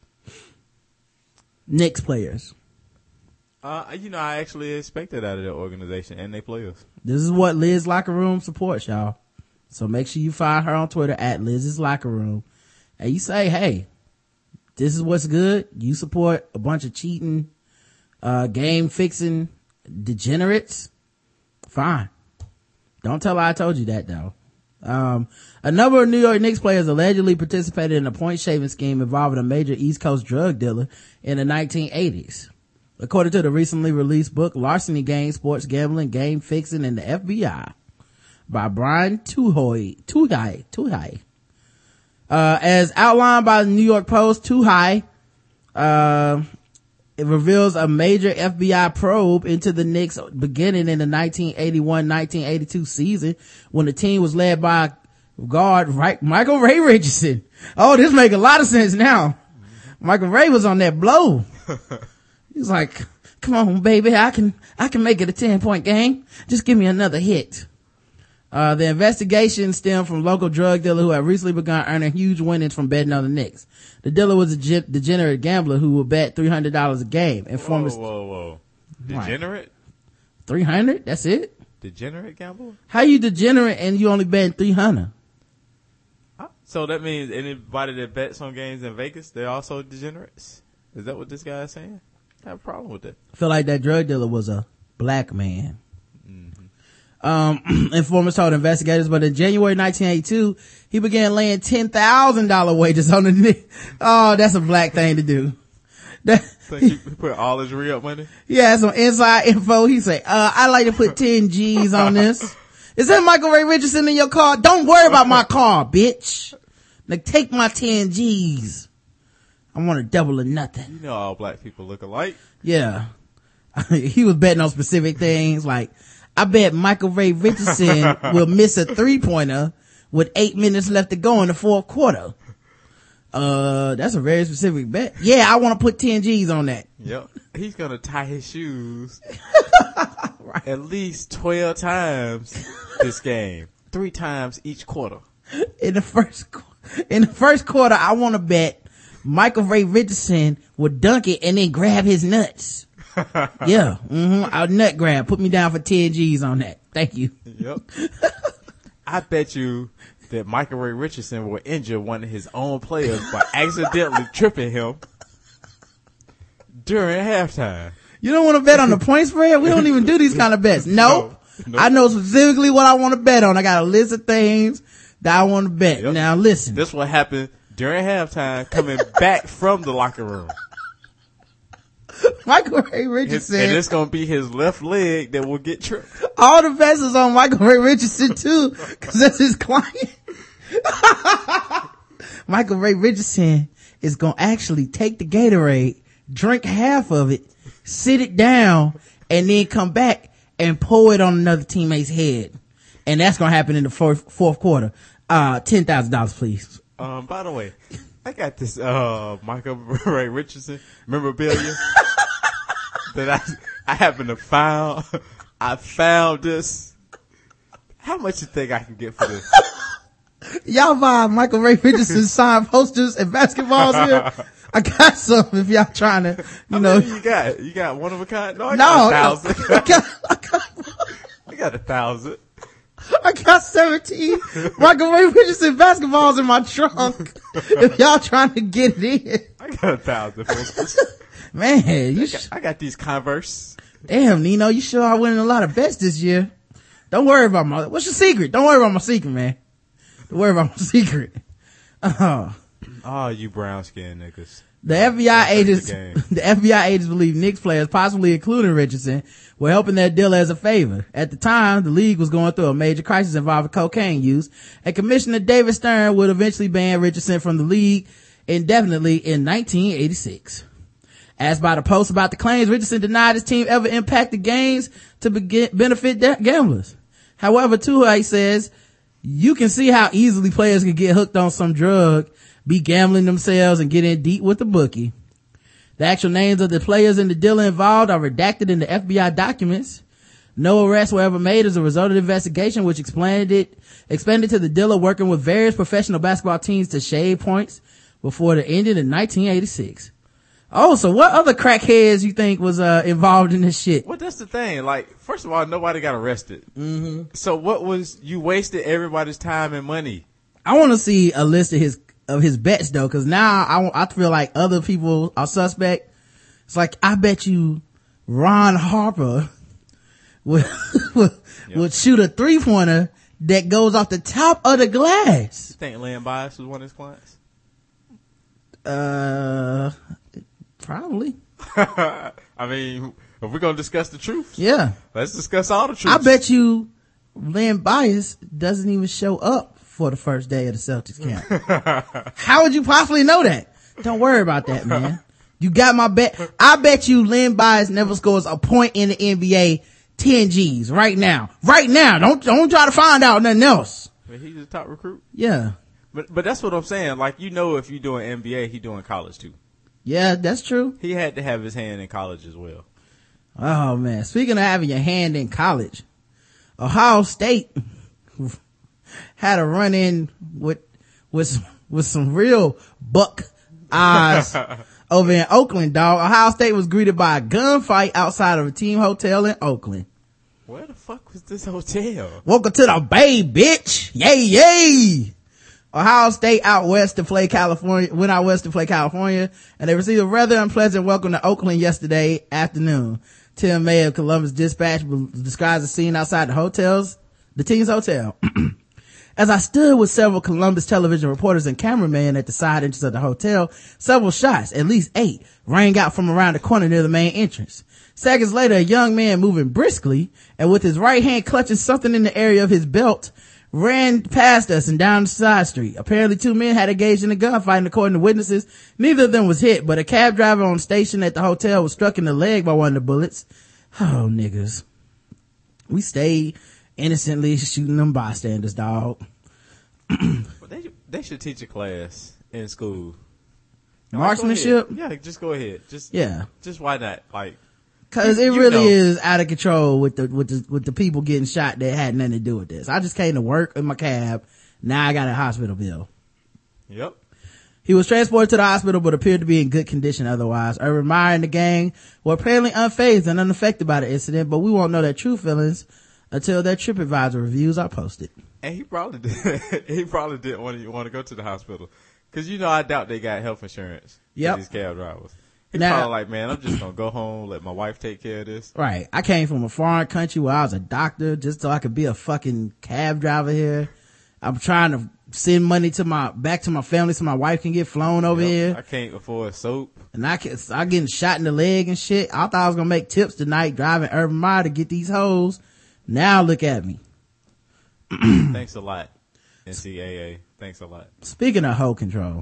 Knicks players. Uh, you know, I actually expect that out of their organization and their players. This is what Liz Locker Room supports, y'all. So make sure you find her on Twitter at Liz's Locker Room, and you say, hey, this is what's good. You support a bunch of cheating, uh, game fixing degenerates. Fine. Don't tell her I told you that though. Um, a number of New York Knicks players allegedly participated in a point shaving scheme involving a major East Coast drug dealer in the nineteen eighties. According to the recently released book, Larceny Game, Sports Gambling, Game Fixing, and the F B I by Brian Tuhoy, Tuhai, Tuhai. Uh, as outlined by the New York Post, Tuhai, uh, it reveals a major F B I probe into the Knicks beginning in the nineteen eighty-one nineteen eighty-two season when the team was led by guard right, Michael Ray Richardson. Oh, this makes a lot of sense now. Michael Ray was on that blow. He's like, come on, baby, I can, I can make it a ten point game. Just give me another hit. Uh, the investigation stemmed from local drug dealer who had recently begun earning huge winnings from betting on the Knicks. The dealer was a ge- degenerate gambler who would bet three hundred dollars a game. And whoa, whoa, whoa, whoa. Degenerate? three hundred? That's it? Degenerate gambler? How you degenerate and you only betting three hundred? So that means anybody that bets on games in Vegas, they're also degenerates? Is that what this guy is saying? I have a problem with that. I feel like that drug dealer was a black man. Mm-hmm. Um, informers told investigators, but in January nineteen eighty-two, he began laying ten thousand dollars wagers on the Knicks. Oh, that's a black thing to do. That, so he put all his re-up money? Yeah, some inside info. He said, uh, I like to put ten G's on this. Is that Michael Ray Richardson in your car? Don't worry about my car, bitch. Like, take my ten G's. I want a double or nothing. You know all black people look alike. Yeah. He was betting on specific things. Like, I bet Michael Ray Richardson will miss a three-pointer with eight minutes left to go in the fourth quarter. Uh, that's a very specific bet. Yeah, I want to put ten G's on that. Yep. He's going to tie his shoes right. At least twelve times this game. Three times each quarter. In the first, in the first quarter, I want to bet Michael Ray Richardson would dunk it and then grab his nuts. Yeah. Mm-hmm. I'll nut grab. Put me down for ten G's on that. Thank you. Yep. I bet you that Michael Ray Richardson will injure one of his own players by accidentally tripping him during halftime. You don't want to bet on the point spread? We don't even do these kind of bets. Nope. No, nope. I know specifically what I want to bet on. I got a list of things that I want to bet. Yep. Now listen. This will happen during halftime, coming back from the locker room. Michael Ray Richardson. His, and it's going to be his left leg that will get tripped. All the bets is on Michael Ray Richardson too, because that's his client. Michael Ray Richardson is going to actually take the Gatorade, drink half of it, sit it down, and then come back and pour it on another teammate's head. And that's going to happen in the fourth, fourth quarter. Uh, ten thousand dollars, please. Um, by the way, I got this, uh, Michael Ray Richardson memorabilia that I, I happen to found. I found this. How much you think I can get for this? Y'all buy Michael Ray Richardson signed posters and basketballs here? I got some if y'all trying to, you How know. many you got? You got one of a kind? No, I no, got a thousand. I got, I got, I got a thousand. I got seventeen Michael Ray Richardson basketballs in my trunk. If y'all trying to get it in. I got a thousand. folks. Man, you I, sh- got, I got these Converse. damn, Nino, you sure I winning a lot of bets this year. Don't worry about my, what's your secret? Don't worry about my secret, man. Don't worry about my secret. Uh, Oh, you brown skinned niggas. the F B I That's agents, the game. the F B I agents believe Knicks players, possibly including Richardson, were helping their dealer as a favor. At the time, the league was going through a major crisis involving cocaine use, and Commissioner David Stern would eventually ban Richardson from the league indefinitely in nineteen eighty-six. Asked by the Post about the claims, Richardson denied his team ever impacted games to begin, benefit da- gamblers. However, Tuhai says, you can see how easily players can get hooked on some drug, be gambling themselves, and get in deep with the bookie. The actual names of the players and the dealer involved are redacted in the F B I documents. No arrests were ever made as a result of the investigation, which expanded it, expanded to the dealer working with various professional basketball teams to shave points before the ending in nineteen eighty-six. Oh, so what other crackheads you think was uh involved in this shit? Well, that's the thing. Like, first of all, nobody got arrested. Mm-hmm. So what was, you wasted everybody's time and money. I want to see a list of his of his bets though, because now I, I feel like other people are suspect. It's like, I bet you Ron Harper would would, Yep. would shoot a three pointer that goes off the top of the glass. You think Len Bias was one of his clients? Uh, probably. I mean, if we're gonna discuss the truth, Yeah, let's discuss all the truth. I bet you Len Bias doesn't even show up for the first day of the Celtics camp. How would you possibly know that? Don't worry about that, man. You got my bet. I bet you Len Bias never scores a point in the N B A ten G's right now. Right now. Don't, don't try to find out nothing else. I mean, he's the top recruit. Yeah. But but that's what I'm saying. Like, you know, if you're doing N B A, he doing college too. Yeah, that's true. He had to have his hand in college as well. Oh man. Speaking of having your hand in college, Ohio State had a run in with, with, with some real buck eyes over in Oakland, dog. Ohio State was greeted by a gunfight outside of a team hotel in Oakland. Where the fuck was this hotel? Welcome to the Bay, bitch. Yay, yay. Ohio State out west to play California, went out west to play California, and they received a rather unpleasant welcome to Oakland yesterday afternoon. Tim May of Columbus Dispatch describes the scene outside the hotels, the team's hotel. As I stood with several Columbus television reporters and cameramen at the side entrance of the hotel, several shots, at least eight, rang out from around the corner near the main entrance. Seconds later, a young man moving briskly and with his right hand clutching something in the area of his belt ran past us and down the side street. Apparently two men had engaged in a gunfight, and according to witnesses, neither of them was hit, but a cab driver on station at the hotel was struck in the leg by one of the bullets. Oh, niggas. We stayed innocently shooting them bystanders, dog. Well, they they should teach a class in school. Like, Marksmanship? go ahead. Yeah, just go ahead. Just Yeah. Just why not? Like, Cause You- it you really know. is out of control with the, with the, with the people getting shot that had nothing to do with this. I just came to work in my cab. Now I got a hospital bill. yep. He was transported to the hospital but appeared to be in good condition otherwise. Urban Meyer and the gang were apparently unfazed and unaffected by the incident, but we won't know their true feelings until their TripAdvisor reviews are posted. And he probably did. He probably didn't want to want to go to the hospital, because you know I doubt they got health insurance. for Yep. These cab drivers. He Now- probably like, man, I'm just gonna go home, let my wife take care of this. Right. I came from a foreign country where I was a doctor just so I could be a fucking cab driver here. I'm trying to send money to my, back to my family so my wife can get flown over Yep. here. I can't afford soap. And I can, I getting shot in the leg and shit. I thought I was gonna make tips tonight driving Urban Meyer to get these hoes. Now look at me. Thanks a lot, N C A A. Thanks a lot. Speaking of hoe control,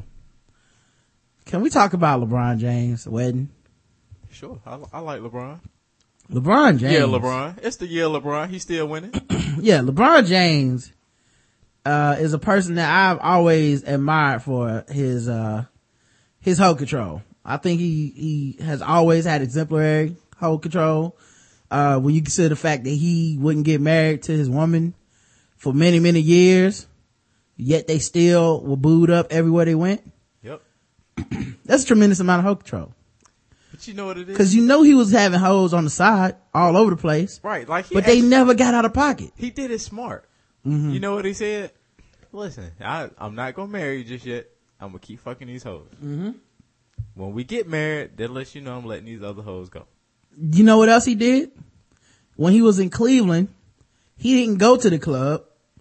can we talk about LeBron James' wedding? Sure, I, I like LeBron. LeBron James. Yeah, LeBron. It's the year of LeBron. He's still winning. Yeah, LeBron James, uh, is a person that I've always admired for his, uh, his hoe control. I think he, he has always had exemplary hoe control. Uh, when you consider the fact that he wouldn't get married to his woman for many, many years, yet they still were booed up everywhere they went. Yep. That's a tremendous amount of hoe control. But you know what it is? Cause you know he was having hoes on the side all over the place. Right, like he But they actually- never got out of pocket. he did it smart. Mm-hmm. You know what he said? Listen, I, I'm not gonna marry you just yet. I'm gonna keep fucking these hoes. Mm-hmm. When we get married, they'll let you know I'm letting these other hoes go. You know what else he did? When he was in Cleveland, he didn't go to the club.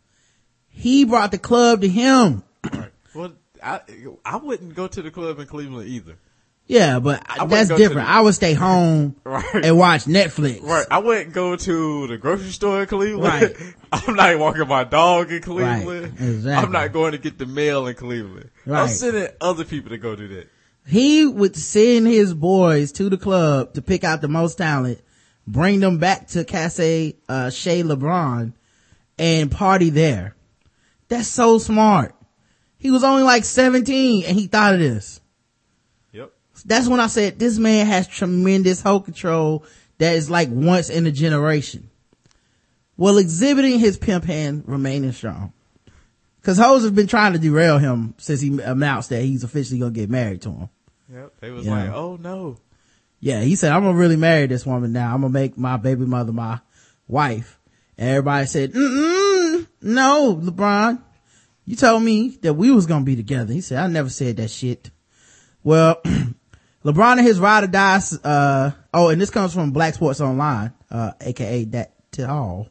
He brought the club to him. Right. Well, I I wouldn't go to the club in Cleveland either. Yeah, but I that's wouldn't go to different. the- I would stay home Right. and watch Netflix. Right. I wouldn't go to the grocery store in Cleveland. Right. I'm not walking my dog in Cleveland. Right. Exactly. I'm not going to get the mail in Cleveland. Right. I'm sending other people to go do that. He would send his boys to the club to pick out the most talent, bring them back to Casse, uh, Chez LeBron and party there. That's so smart. He was only like seventeen and he thought of this. Yep. That's when I said this man has tremendous hoe control that is like once in a generation. Well, exhibiting his pimp hand, remaining strong. Cause hoes have been trying to derail him since he announced that he's officially gonna get married to him. Yep. They was Yeah. like, oh no. Yeah, he said, I'm gonna really marry this woman now. I'm gonna make my baby mother my wife. And everybody said, mm-mm, no, LeBron. You told me that we was gonna be together. He said, I never said that shit. Well, LeBron and his ride or die, uh, oh, and this comes from Black Sports Online, uh, aka that to all.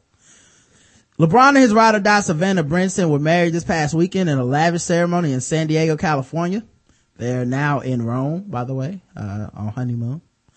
LeBron and his ride or die Savannah Brinson were married this past weekend in a lavish ceremony in San Diego, California. They're now in Rome, by the way, uh, on honeymoon.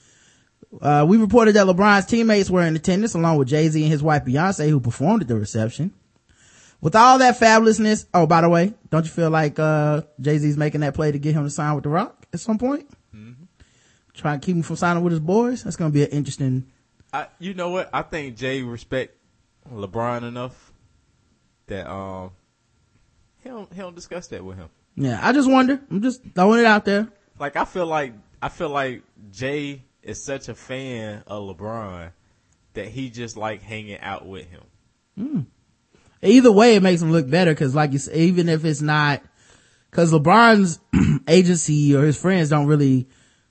Uh, we reported that LeBron's teammates were in attendance along with Jay-Z and his wife Beyonce, who performed at the reception. With all that fabulousness, oh, by the way, don't you feel like, uh, Jay-Z's making that play to get him to sign with The Rock at some point? Mm-hmm. Try to keep him from signing with his boys? That's gonna be an interesting. I, you know what? I think Jay respect LeBron enough that, um, he don't, he don't discuss that with him. Yeah, I just wonder. I'm just throwing it out there. Like, I feel like, I feel like Jay is such a fan of LeBron that he just like hanging out with him. Mm. Either way, it makes him look better because, like you said, even if it's not, because LeBron's agency or his friends don't really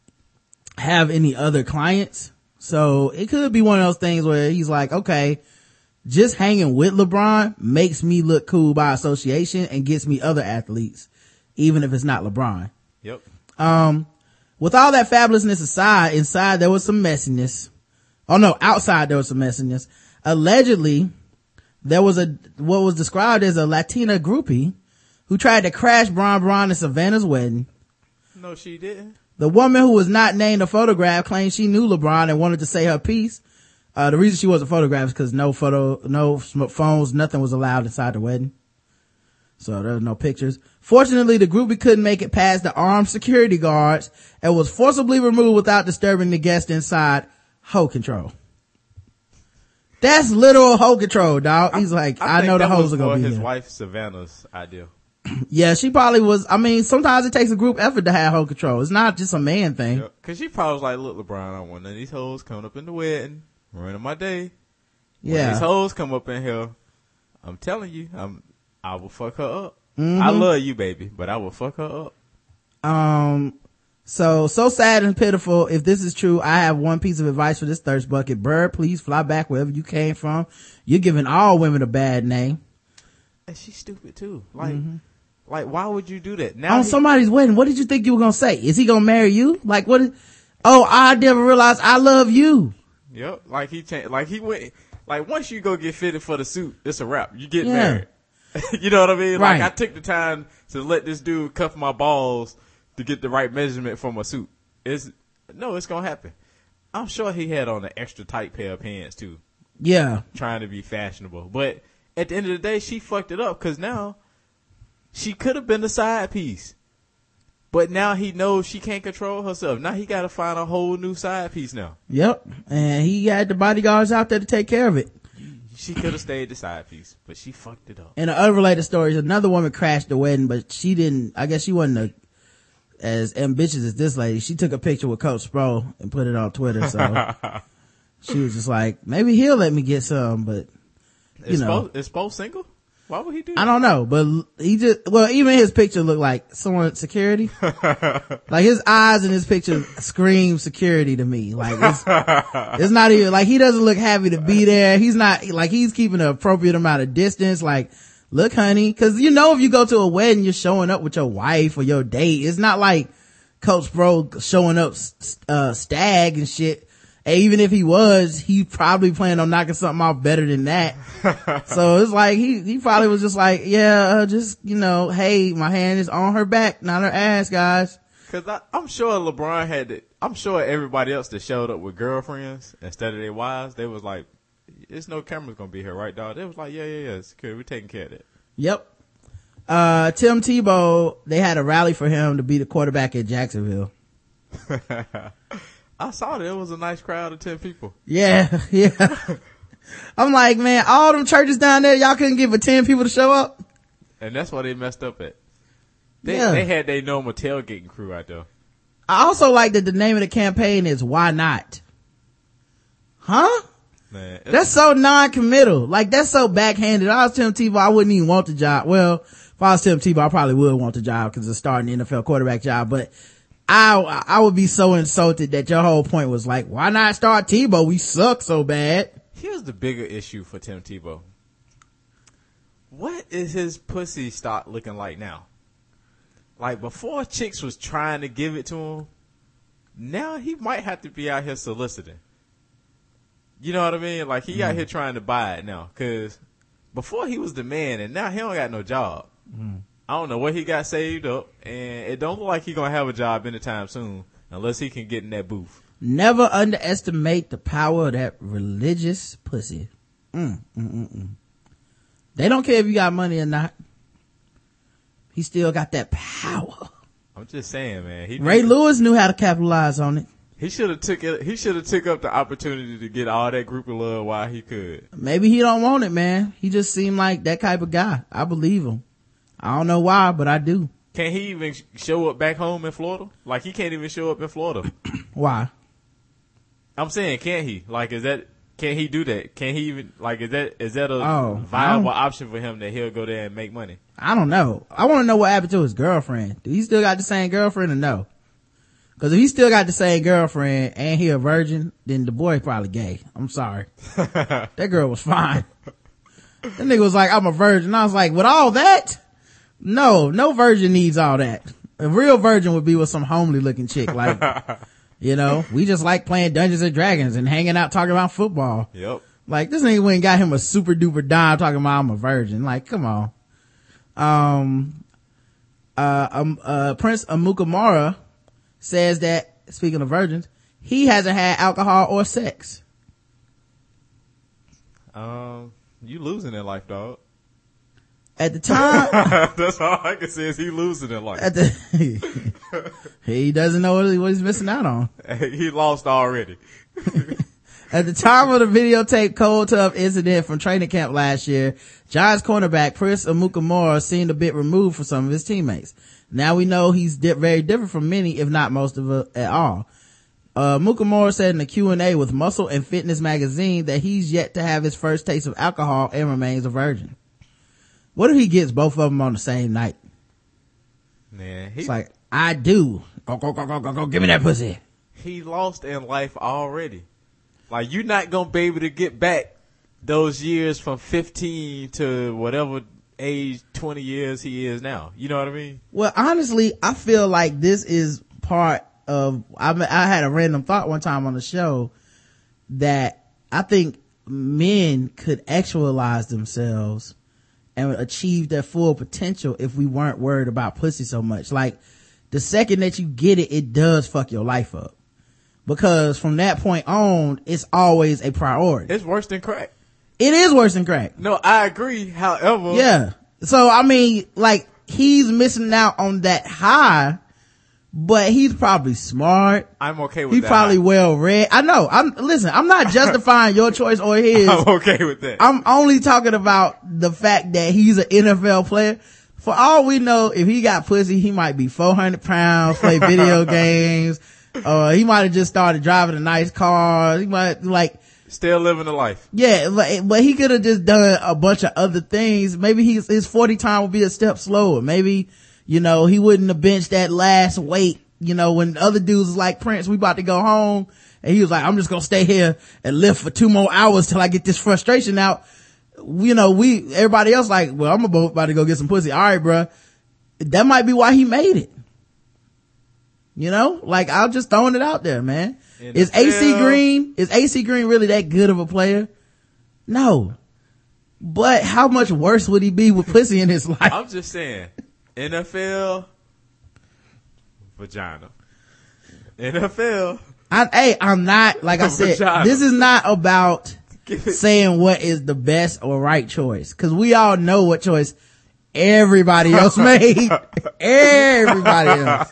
have any other clients, so it could be one of those things where he's like, okay, just hanging with LeBron makes me look cool by association and gets me other athletes, even if it's not LeBron. Yep. Um, with all that fabulousness aside, inside there was some messiness. Oh no, outside there was some messiness. Allegedly, there was a, what was described as a Latina groupie who tried to crash Bron Bron and Savannah's wedding. No, she didn't. The woman who was not named a photograph claimed she knew LeBron and wanted to say her piece. Uh, the reason she wasn't photographed is because no photo, no phones, nothing was allowed inside the wedding. So there were no pictures. Fortunately, the groupie couldn't make it past the armed security guards and was forcibly removed without disturbing the guest inside. Hoe control. That's literal hoe control, dog. He's like, I, I, think know the that hoes was are gonna more be his here. wife Savannah's idea. Yeah, she probably was. I mean, sometimes it takes a group effort to have hoe control. It's not just a man thing. Yep. Cause she probably was like, look, LeBron, I don't want none of these hoes coming up in the wedding, ruining my day. When Yeah. these hoes come up in here, I'm telling you, I'm, I will fuck her up. Mm-hmm. I love you, baby, but I will fuck her up. Um, so, so sad and pitiful. If this is true, I have one piece of advice for this thirst bucket. Bird, please fly back wherever you came from. You're giving all women a bad name. And she's stupid too. Like, Mm-hmm. like, why would you do that? Now On he- somebody's wedding, what did you think you were gonna say? Is he gonna marry you? Like, what is, oh, I never realized I love you. Yep. Like he changed, like he went, like once you go get fitted for the suit, it's a wrap. You get Yeah. married. You know what I mean? Right. Like I took the time to let this dude cuff my balls to get the right measurement for my suit. It's, no, it's gonna happen. I'm sure he had on an extra tight pair of pants too, Yeah. trying to be fashionable. But at the end of the day, she fucked it up because now she could have been the side piece. But now he knows she can't control herself. Now he got to find a whole new side piece now. Yep. And he had the bodyguards out there to take care of it. She could have stayed the side piece, but she fucked it up. In the unrelated stories, another woman crashed the wedding, but she didn't, I guess she wasn't a, as ambitious as this lady. She took a picture with Coach Sproul and put it on Twitter, so she was just like, maybe he'll let me get some, but you Is know. Spo, is Spo single? Why would he do that? I don't know, but he just, well, even his picture looked like someone security. Like his eyes in his picture scream security to me. Like it's, it's not even, like he doesn't look happy to be there. He's not, like he's keeping an appropriate amount of distance. Like, look honey, cause you know if you go to a wedding, you're showing up with your wife or your date. It's not like Coach Sproul showing up, uh, stag and shit. And even if he was, he probably planned on knocking something off better than that. So it's like, he, he probably was just like, yeah, uh, just, you know, hey, my hand is on her back, not her ass, guys. Cause I, I'm sure LeBron had to, I'm sure everybody else that showed up with girlfriends instead of their wives, they was like, there's no cameras gonna be here, right, dog? They was like, yeah, yeah, yeah, security, we're taking care of that. Yep. Uh, Tim Tebow, they had a rally for him to be the quarterback at Jacksonville. I saw that. It was a nice crowd of ten people. Yeah, yeah. I'm like, man, all them churches down there, y'all couldn't get for ten people to show up? And that's why they messed up at. They, Yeah. they had their normal tailgating crew out there. I also like that the name of the campaign is Why Not? Huh? Man, That's so non-committal. Like, that's so backhanded. If I was Tim Tebow, I wouldn't even want the job. Well, if I was Tim Tebow, I probably would want the job because it's starting the N F L quarterback job, but I, I would be so insulted that your whole point was like, why not start Tebow? We suck so bad. here's the bigger issue for Tim Tebow. What is his pussy stock looking like now? Like, before chicks was trying to give it to him, now he might have to be out here soliciting. You know what I mean? Like, he mm. out here trying to buy it now. Cause before he was the man, and now he don't got no job. Mm. I don't know what he got saved up, and it don't look like he gonna have a job anytime soon, unless he can get in that booth. Never underestimate the power of that religious pussy. Mm, mm, mm, mm. They don't care if you got money or not. He still got that power. I'm just saying, man. He Ray Lewis knew how to capitalize on it. He should have took it. He should have took up the opportunity to get all that group of love while he could. Maybe he don't want it, man. He just seemed like that type of guy. I believe him. I don't know why, but I do. Can he even show up back home in Florida? Like, he can't even show up in Florida. Why? I'm saying, can't he? Like, is that, can he do that? Can he even, like, is that, is that a oh, viable option for him that he'll go there and make money? I don't know. I want to know what happened to his girlfriend. Do he still got the same girlfriend or no? Cause if he still got the same girlfriend and he a virgin, then the boy probably gay. I'm sorry. That girl was fine. That nigga was like, I'm a virgin. I was like, with all that? No, no virgin needs all that. A real virgin would be with some homely looking chick. Like, you know, we just like playing Dungeons and Dragons and hanging out talking about football. Yep. Like, this nigga went and got him a super duper dime talking about I'm a virgin. Like, come on. Um, uh, um, uh, Prince Amukamara says that, speaking of virgins, he hasn't had alcohol or sex. Um, you losing in life, dog. At the time, that's all I can say is he losing in life. At the, he doesn't know what, what he's missing out on. He lost already. At the time of the videotape cold tub incident from training camp last year, Giants cornerback Prince Amukamara seemed a bit removed from some of his teammates. Now we know he's di- very different from many, if not most of it at all. Uh, Amukamara said in a Q and A with Muscle and Fitness magazine that he's yet to have his first taste of alcohol and remains a virgin. What if he gets both of them on the same night? Man, he, it's like, I do. Go, go, go, go, go, go, give me that pussy. He lost in life already. Like, you're not gonna be able to get back those years from fifteen to whatever age, twenty years he is now. You know what I mean? Well, honestly, I feel like this is part of, I, I had a random thought one time on the show that I think men could actualize themselves and achieve their full potential if we weren't worried about pussy so much. Like, the second that you get it, it does fuck your life up. Because from that point on, it's always a priority. It's worse than crack. It is worse than crack. No, I agree. However. Yeah. So, I mean, like, he's missing out on that high, but he's probably smart. I'm okay with he's that. He's probably well read. I know. I'm, listen, I'm not justifying your choice or his. I'm okay with that. I'm only talking about the fact that he's an N F L player. For all we know, if he got pussy, he might be four hundred pounds, play video games. Uh, he might have just started driving a nice car. He might, like, Still living the life. Yeah, but, but he could have just done a bunch of other things. Maybe his, his forty time would be a step slower. Maybe, you know, he wouldn't have benched that last weight, you know, when other dudes was like, Prince, we about to go home. And he was like, I'm just gonna stay here and lift for two more hours till I get this frustration out. You know, we, everybody else like, well, I'm about to go get some pussy. All right, bruh. That might be why he made it. You know, like, I'm just throwing it out there, man. In is A C Green, is A C Green really that good of a player? No. But how much worse would he be with pussy in his life? I'm just saying, N F L, vagina. N F L. I, hey, I'm not, like I said, vagina. This is not about saying what is the best or right choice. Cause we all know what choice everybody else made. Everybody else.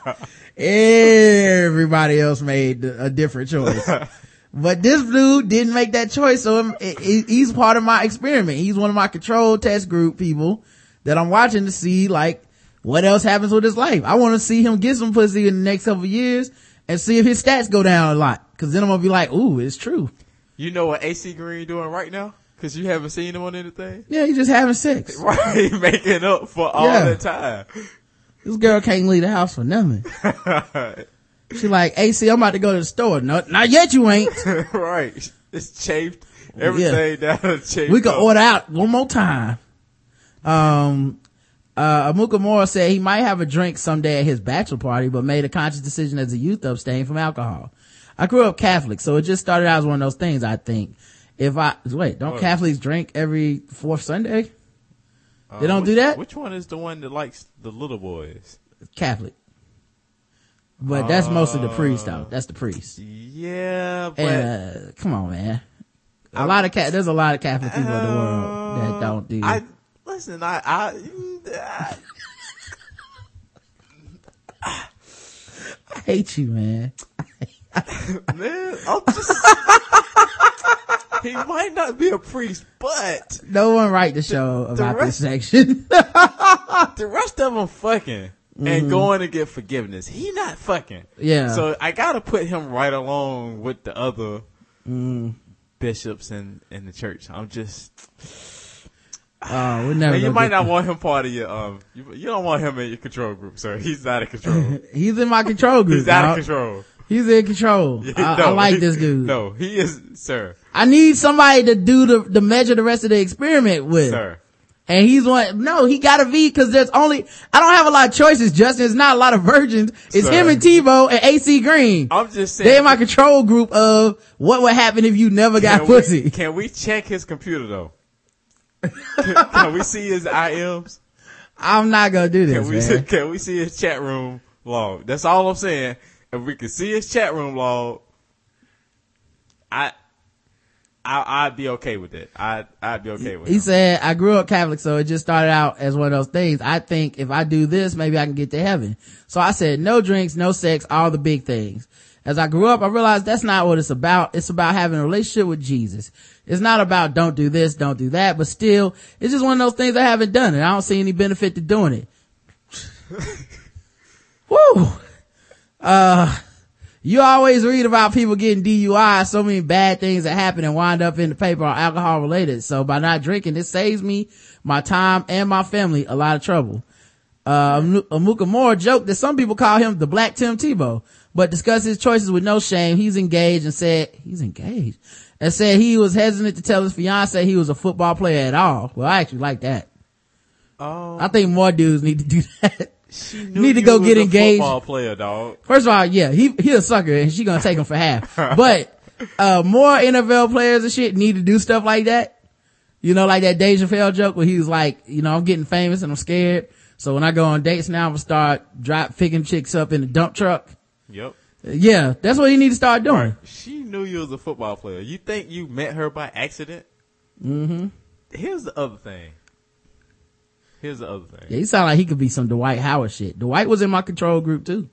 Everybody else made a different choice. But this dude didn't make that choice, so it, it, he's part of my experiment. He's one of my control test group people that I'm watching to see, like, what else happens with his life. I want to see him get some pussy in the next couple of years and see if his stats go down a lot. Cause then I'm gonna be like, ooh, it's true. You know what A C Green doing right now? Cause you haven't seen him on anything? Yeah, he's just having sex. Right, making up for all yeah. the time. This girl can't leave the house for nothing. She like, A C, I'm about to go to the store. No, not yet you ain't. Right. It's chafed. Everything yeah. down chafed. We could up. order out one more time. Um, uh, Amuka Moore said he might have a drink someday at his bachelor party, but made a conscious decision as a youth to abstain from alcohol. I grew up Catholic, so it just started out as one of those things, I think. If I, wait, don't oh. Catholics drink every fourth Sunday? Uh, they don't which, do that? Which one is the one that likes the little boys? Catholic. But that's uh, mostly the priest, though. That's the priest. Yeah, but uh, come on, man. A I'm, lot of cat. There's a lot of Catholic people uh, in the world that don't do. I listen. I I, I, I hate you, man. Man, I'm just. He might not be a priest, but no one write the show the, about the rest, this section. The rest of them fucking. Mm-hmm. And going to get forgiveness. He not fucking. Yeah. So I gotta put him right along with the other mm. bishops in, in the church. I'm just. Oh, we never. And you might not want him part of your um. You, you don't want him in your control group, sir. He's out of control. He's in my control group. He's out of control. He's in control. I, no, I like he, this dude. No, he is, sir. I need somebody to do the to measure the rest of the experiment with, sir. And he's one, no, he gotta be, cause there's only, I don't have a lot of choices, Justin. It's not a lot of virgins. It's Sir. him and Tebow and A C Green. I'm just saying. They're in my control group of what would happen if you never got can pussy. We, can we check his computer though? can, can we see his I Ms? I'm not gonna do this, can we, man. Can we see his chat room log? That's all I'm saying. If we can see his chat room log, I, I, I'd be okay with it. I'd, I'd be okay with it. He him. said, I grew up Catholic, so it just started out as one of those things. I think if I do this, maybe I can get to heaven. So I said, no drinks, no sex, all the big things. As I grew up, I realized that's not what it's about. It's about having a relationship with Jesus. It's not about don't do this, don't do that, but still, it's just one of those things I haven't done, and I don't see any benefit to doing it. Woo! Uh, you always read about people getting D U Is, so many bad things that happen and wind up in the paper are alcohol related. So by not drinking, it saves me, my time, and my family a lot of trouble. Uh, Amuka Moore joked that some people call him the Black Tim Tebow, but discussed his choices with no shame. He's engaged and said, he's engaged, and said he was hesitant to tell his fiance he was a football player at all. Well, I actually like that. Oh. I think more dudes need to do that. She knew need to you go was get a engaged. Football player, dog. First of all, yeah, he he a sucker, and she gonna take him for half. But uh more N F L players and shit need to do stuff like that. You know, like that Dave Chappelle joke where he was like, you know, I'm getting famous and I'm scared, so when I go on dates now, I'm gonna start drop picking chicks up in the dump truck. Yep. Yeah, that's what you need to start doing. Right. She knew you was a football player. You think you met her by accident? Mm-hmm. Here's the other thing. Here's the other thing. Yeah, he sound like he could be some Dwight Howard shit. Dwight was in my control group too.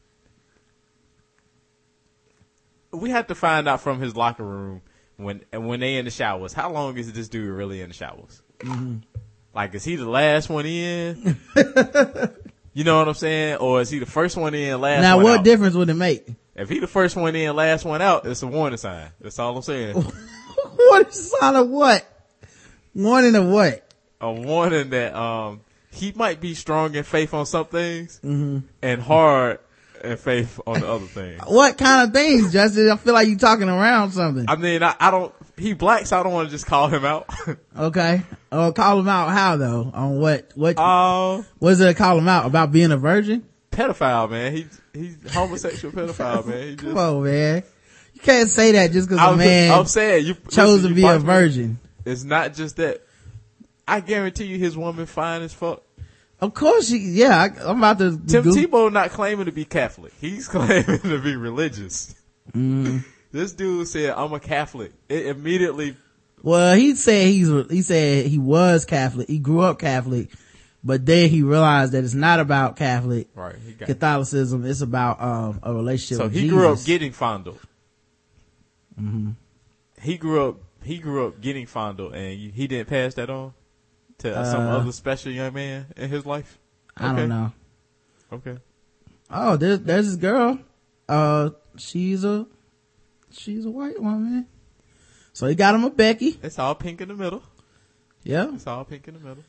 We had to find out from his locker room when when they in the showers. How long is this dude really in the showers? Mm-hmm. Like, is he the last one in? You know what I'm saying? Or is he the first one in, last now, one what out? difference would it make? If he the first one in, last one out, it's a warning sign. That's all I'm saying. warning sign of what? Warning of what? A warning that um he might be strong in faith on some things Mm-hmm. and hard in faith on the other things. What kind of things, Justin? I feel like you talking around something. I mean, I, I don't. He black, so I don't want to just call him out. Okay. Oh, call him out how though? On what? What? Um, what is it to call him out about being a virgin? pedophile, man. He he's homosexual pedophile, man. He just, Come on, man. You can't say that just because I a was, man I'm saying you chose listen, to be you a watch me. virgin. It's not just that. I guarantee you, his woman fine as fuck. Of course, she, yeah. I, I'm about to. Tim go- Tebow not claiming to be Catholic. He's claiming to be religious. Mm. This dude said, "I'm a Catholic." It immediately. Well, he said he's. He said he was Catholic. He grew up Catholic, but then he realized that it's not about Catholic Right. He got. Catholicism. It's about um, a relationship. So with he Jesus. grew up getting fondled. Mm-hmm. He grew up. He grew up getting fondled, and you, he didn't pass that on to uh, some Uh, other special young man in his life. I Okay. don't know. Okay. Oh, there's there's this girl. Uh, she's a she's a white woman. So he got him a Becky. It's all pink in the middle. Yeah. It's all pink in the middle.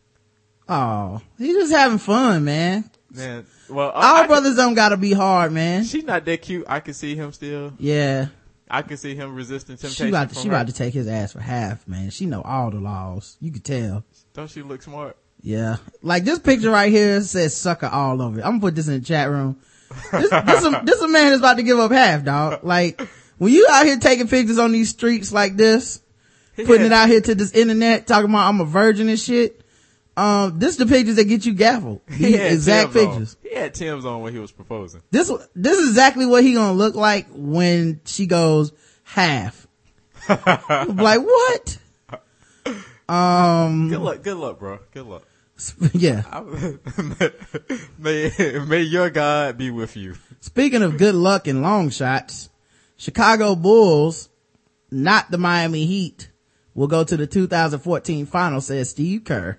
Oh, he's just having fun, man. Man, well, Our I, I brothers don't gotta be hard, man. Can, she's not that cute. I can see him still. Yeah. I can see him resisting temptation. She about to, from she her. about to take his ass for half, man. She know all the laws. You could tell. Don't she look smart? Yeah. Like this picture right here says sucker all over it. I'm gonna put this in the chat room. This, this, a, this a man that's about to give up half, dog. Like, when you out here taking pictures on these streets like this, putting it out here to this internet, talking about I'm a virgin and shit, um, this the pictures that get you gaffled. He These had exact Tim's pictures. On. He had Tim's on when he was proposing. This, this is exactly what he gonna look like when she goes half. Like, what? Um, Good luck, good luck, bro. Good luck. yeah. I, may, may your God be with you. Speaking of good luck and long shots, Chicago Bulls, not the Miami Heat, will go to the two thousand fourteen finals, says Steve Kerr.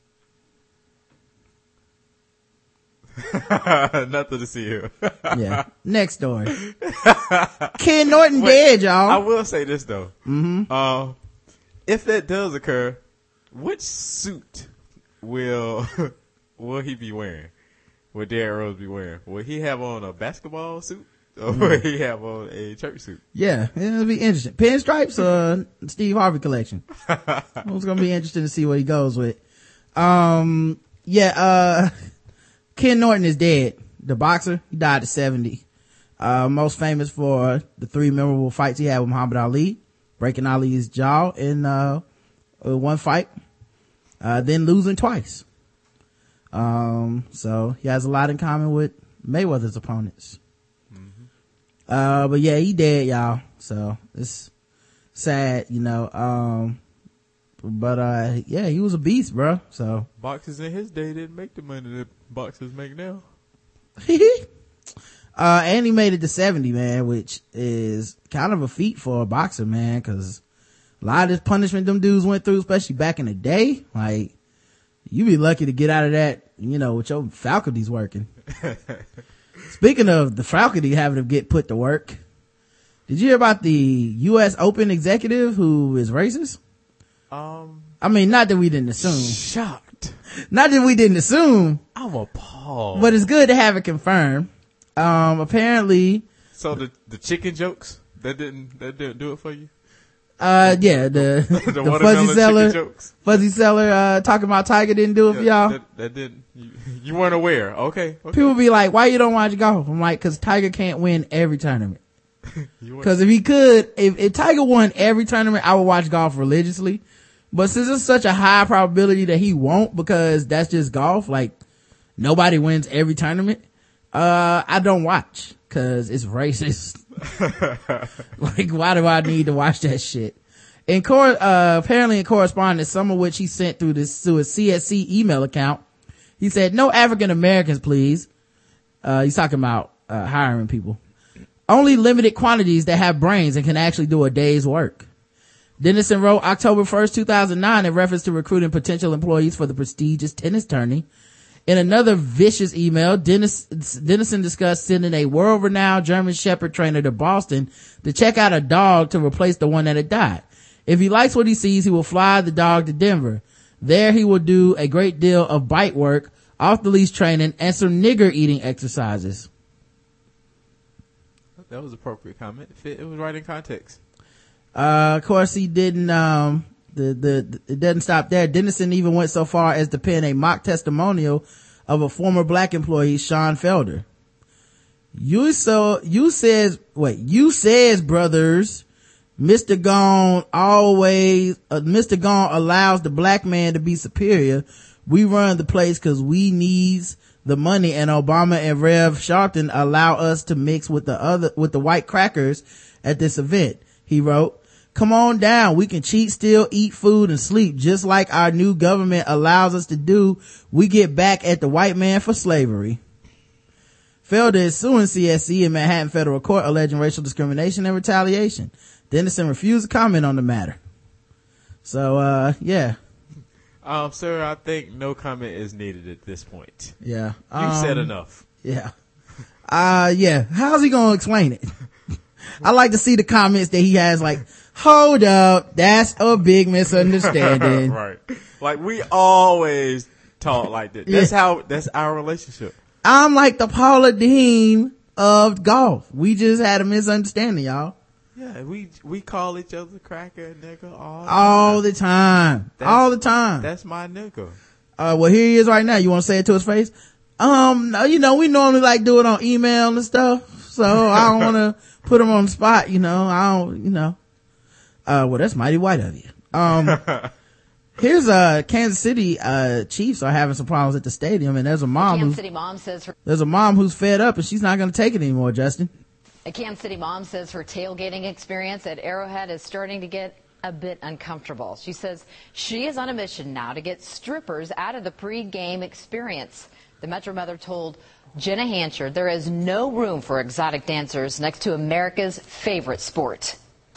Nothing to see here. Yeah. Next story. Ken Norton dead, y'all. I will say this though. Mm-hmm. Uh, if that does occur, which suit will will he be wearing? Will Derrick Rose be wearing? Will he have on a basketball suit, or mm-hmm. will he have on a church suit? Yeah, it'll be interesting. Pinstripes or Steve Harvey collection? It's gonna be interesting to see what he goes with. Um, yeah. Uh, Ken Norton is dead. The boxer. He died at seventy. Uh, most famous for the three memorable fights he had with Muhammad Ali, breaking Ali's jaw in uh, one fight, uh, then losing twice. Um, so he has a lot in common with Mayweather's opponents. Mm-hmm. Uh, but yeah, he dead, y'all. So it's sad, you know. Um, but uh, yeah, he was a beast, bro. So boxers in his day didn't make the money that boxers make now. uh, and he made it to seventy, man, which is kind of a feat for a boxer, man, because a lot of this punishment them dudes went through, especially back in the day, like, you be lucky to get out of that, you know, with your faculties working. Speaking of the faculty having to get put to work, did you hear about the U S Open executive who is racist? Um, I mean, not that we didn't assume. Shocked. Not that we didn't assume. I'm appalled. But it's good to have it confirmed. Um, apparently. So the the chicken jokes that didn't that didn't do it for you. Uh, yeah, the the, the watermelon fuzzy chicken seller, jokes. fuzzy seller, uh, talking about Tiger didn't do it for Yeah, y'all. That, that didn't. You, you weren't aware. Okay. okay. People be like, "Why you don't watch golf?" I'm like, "Cause Tiger can't win every tournament. You weren't- Cause if he could, if, if Tiger won every tournament, I would watch golf religiously. But since it's such a high probability that he won't, because that's just golf, like nobody wins every tournament, uh, I don't watch cause it's racist. Like, why do I need to watch that shit? In cor- uh, apparently in correspondence, some of which he sent through this, through his C S C email account, he said, "No African Americans, please." Uh, he's talking about, uh, hiring people. "Only limited quantities that have brains and can actually do a day's work." Dennison wrote October first, two thousand nine in reference to recruiting potential employees for the prestigious tennis tourney. In another vicious email, Dennis, Dennison discussed sending a world-renowned German Shepherd trainer to Boston to check out a dog to replace the one that had died. If he likes what he sees, he will fly the dog to Denver. There he will do a great deal of bite work, off the leash training, and some nigger eating exercises. That was appropriate comment. It, fit, it was right in context. Uh, of course he didn't, um, the, the, it doesn't stop there. Dennison even went so far as to pen a mock testimonial of a former black employee, Sean Felder. You so, you says, wait, you says, brothers, Mister Gone always, uh, Mister Gone allows the black man to be superior. We run the place cause we needs the money, and Obama and Rev Sharpton allow us to mix with the other, with the white crackers at this event. He wrote, come on down. We can cheat, steal, eat food, and sleep just like our new government allows us to do. We get back at the white man for slavery. Felder is suing C S C in Manhattan federal court alleging racial discrimination and retaliation. Dennison refused to comment on the matter. So, uh, yeah. Um, sir, I think no comment is needed at this point. Yeah. You um, said enough. Yeah. Uh, yeah. How's he gonna explain it? I like to see the comments that he has like, hold up, that's a big misunderstanding. Right. Like, we always talk like that. That's Yeah. how, that's our relationship. I'm like the Paula Deen of golf. We just had a misunderstanding, y'all. Yeah, we we call each other cracker, nigga, all the All time. the time. That's- All the time. That's my nigga. Uh, well, here he is right now. You want to say it to his face? Um, no, you know, we normally like do it on email and stuff. So I don't want to put him on the spot, you know. I don't, you know. Uh, well, that's mighty white of you. Um, here's, uh, Kansas City, uh, Chiefs are having some problems at the stadium, and there's a mom Kansas who's, City mom says her there's a mom who's fed up and she's not going to take it anymore, Justin. a Kansas City mom says her tailgating experience at Arrowhead is starting to get a bit uncomfortable. She says she is on a mission now to get strippers out of the pre-game experience. The Metro Mother told Jenna Hanchard there is no room for exotic dancers next to America's favorite sport.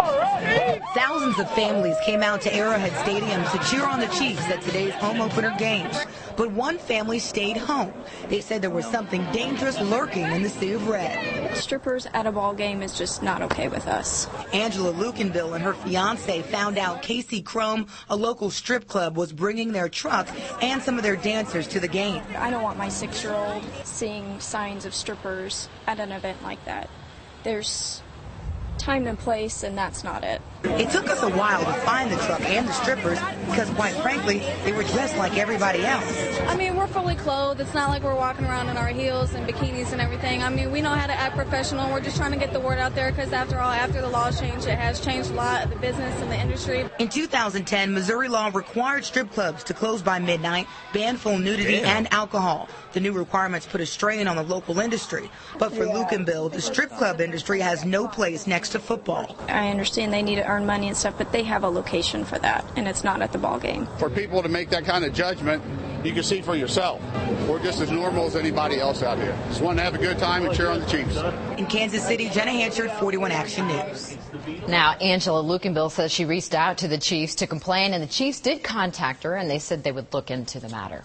Thousands of families came out to Arrowhead Stadium to cheer on the Chiefs at today's home opener games. But one family stayed home. They said there was something dangerous lurking in the sea of red. Strippers at a ball game is just not okay with us. Angela Lukenville and her fiance found out Casey Chrome, a local strip club, was bringing their truck and some of their dancers to the game. I don't want my six-year-old seeing signs of strippers at an event like that. There's time and place, and that's not it. It took us a while to find the truck and the strippers because, quite frankly, they were dressed like everybody else. I mean, we're fully clothed. It's not like we're walking around in our heels and bikinis and everything. I mean, we know how to act professional. We're just trying to get the word out there because, after all, after the laws changed, it has changed a lot of the business and the industry. In two thousand ten, Missouri law required strip clubs to close by midnight, ban full nudity Damn. and alcohol. The new requirements put a strain on the local industry. But for Lukenville, the strip club industry has no place next to football. I understand they need to earn money and stuff, but they have a location for that, and it's not at the ball game. For people to make that kind of judgment, you can see for yourself. We're just as normal as anybody else out here. Just want to have a good time and cheer on the Chiefs. In Kansas City, Jenna Hanchard, forty-one Action News. Now, Angela Lukenville says she reached out to the Chiefs to complain, and the Chiefs did contact her, and they said they would look into the matter.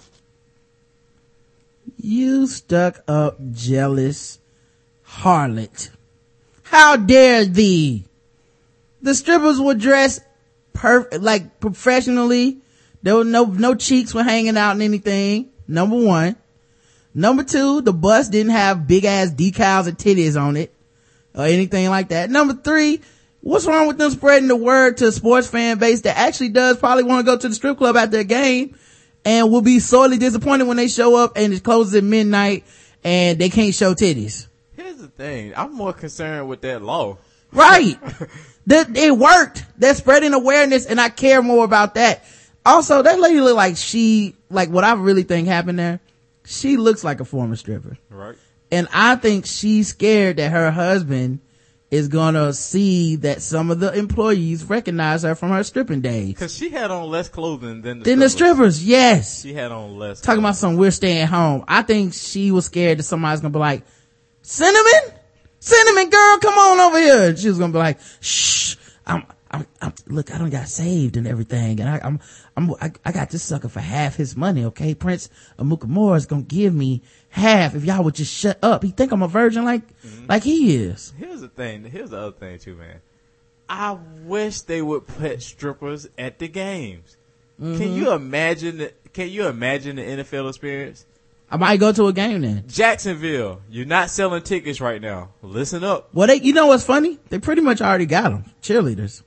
You stuck up, jealous harlot. How dare thee? The strippers were dressed perfect, like professionally. There were no, no cheeks were hanging out and anything. Number one. Number two, the bus didn't have big ass decals and titties on it or anything like that. Number three, what's wrong with them spreading the word to a sports fan base that actually does probably want to go to the strip club after a game and will be sorely disappointed when they show up and it closes at midnight and they can't show titties. Here's the thing. I'm more concerned with that law. Right. That it worked. They're spreading awareness and I care more about that. Also, that lady look like she, like what I really think happened there, she looks like a former stripper. Right. And I think she's scared that her husband is gonna see that some of the employees recognize her from her stripping days. Cause she had on less clothing than the Then the strippers. strippers, yes. She had on less Talking about some we're staying home. I think she was scared that somebody's gonna be like, Cinnamon? Cinnamon girl, come on over here. And she was gonna be like, shh, I'm, I'm, I'm, look, I done got saved and everything. And I, I'm, I'm, I, I got this sucker for half his money, okay? Prince Amukamura is gonna give me half if y'all would just shut up. He think I'm a virgin like, mm-hmm. like he is. Here's the thing. Here's the other thing too, man. I wish they would put strippers at the games. Mm-hmm. Can you imagine? The, can you imagine the N F L experience? I might go to a game then. Jacksonville, you're not selling tickets right now. Listen up. Well, they, you know what's funny? They pretty much already got them. Cheerleaders.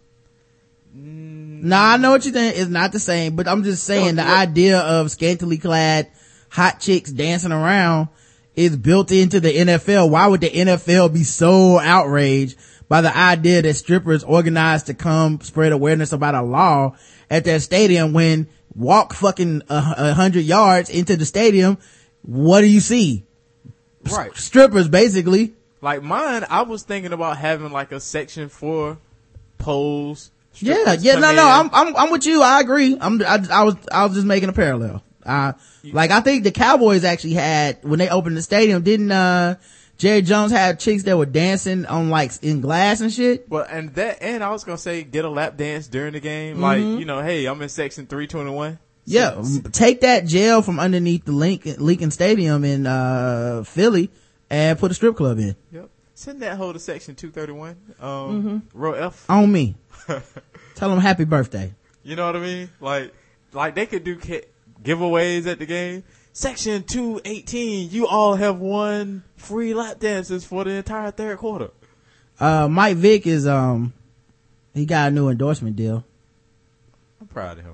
Mm. Nah, I know what you think. It's not the same, but I'm just saying no, the yeah. idea of scantily clad hot chicks dancing around is built into the N F L. Why would the N F L be so outraged by the idea that strippers organized to come spread awareness about a law at their stadium when walk fucking a, a hundred yards into the stadium? What do you see? Right. S- strippers, basically. Like mine, I was thinking about having like a section for poles. Yeah, yeah, no, in. no, I'm, I'm, I'm with you. I agree. I'm, I, I was, I was just making a parallel. Uh, like I think the Cowboys actually had, when they opened the stadium, didn't, uh, Jerry Jones have chicks that were dancing on like in glass and shit? Well, and that, and I was gonna say get a lap dance during the game. Mm-hmm. Like, you know, hey, I'm in section three twenty-one. Yeah, take that gel from underneath the Lincoln, Lincoln Stadium in uh Philly and put a strip club in. Yep. Send that hoe to section two thirty-one. Um, mm-hmm. row F. On me. Tell them happy birthday. You know what I mean? Like, like they could do ki- giveaways at the game. Section two eighteen, you all have won free lap dances for the entire third quarter. Uh, Mike Vick is, um, he got a new endorsement deal. I'm proud of him.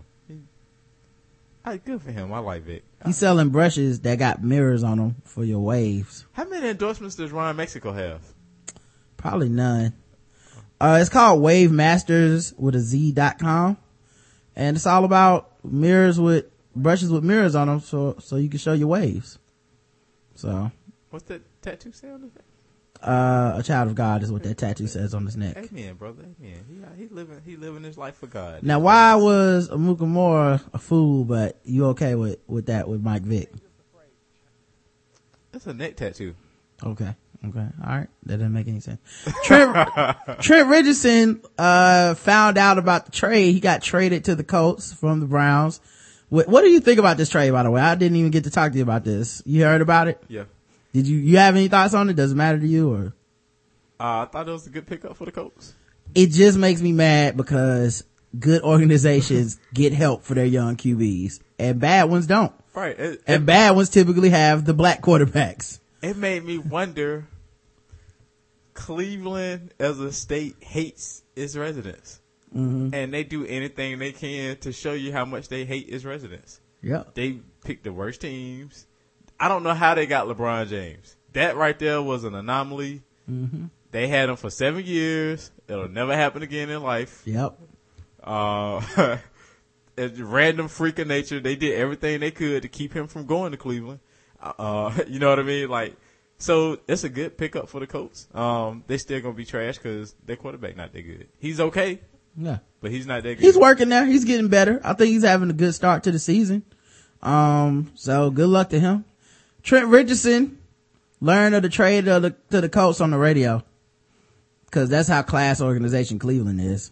I, good for him. I like Vic. He's selling brushes that got mirrors on them for your waves. How many endorsements does Ron Mexico have? Probably none. Uh, it's called Wave Masters with a Z dot com. And it's all about mirrors with, brushes with mirrors on them so, so you can show your waves. So. What's that tattoo say on his neck? Uh, a child of God is what that tattoo says on his neck. Amen, brother. Amen. He, he living, he living his life for God. Now, why was Amukamura a fool, but you okay with, with that with Mike Vick? That's a neck tattoo. Okay. Okay. All right. That doesn't make any sense. Trent, Trent Richardson, uh, found out about the trade. He got traded to the Colts from the Browns. What, what do you think about this trade, by the way? I didn't even get to talk to you about this. You heard about it? Yeah. Did you, you have any thoughts on it? Does it matter to you or? Uh, I thought it was a good pickup for the Colts. It just makes me mad because good organizations get help for their young Q Bs and bad ones don't. Right. It, and it, bad ones typically have the black quarterbacks. It made me wonder, Cleveland as a state hates its residents. Mm-hmm. And they do anything they can to show you how much they hate its residents. Yeah. They pick the worst teams. I don't know how they got LeBron James. That right there was an anomaly. Mm-hmm. They had him for seven years. It'll never happen again in life. Yep. Uh, it's random freak of nature. They did everything they could to keep him from going to Cleveland. Uh, you know what I mean? Like, so it's a good pickup for the Colts. Um, they're still gonna be trash because their quarterback not that good. He's okay. Yeah. But he's not that good. He's working there. He's getting better. I think he's having a good start to the season. Um, so good luck to him. Trent Richardson learned of the trade of the, to the Colts on the radio. Cause that's how class organization Cleveland is.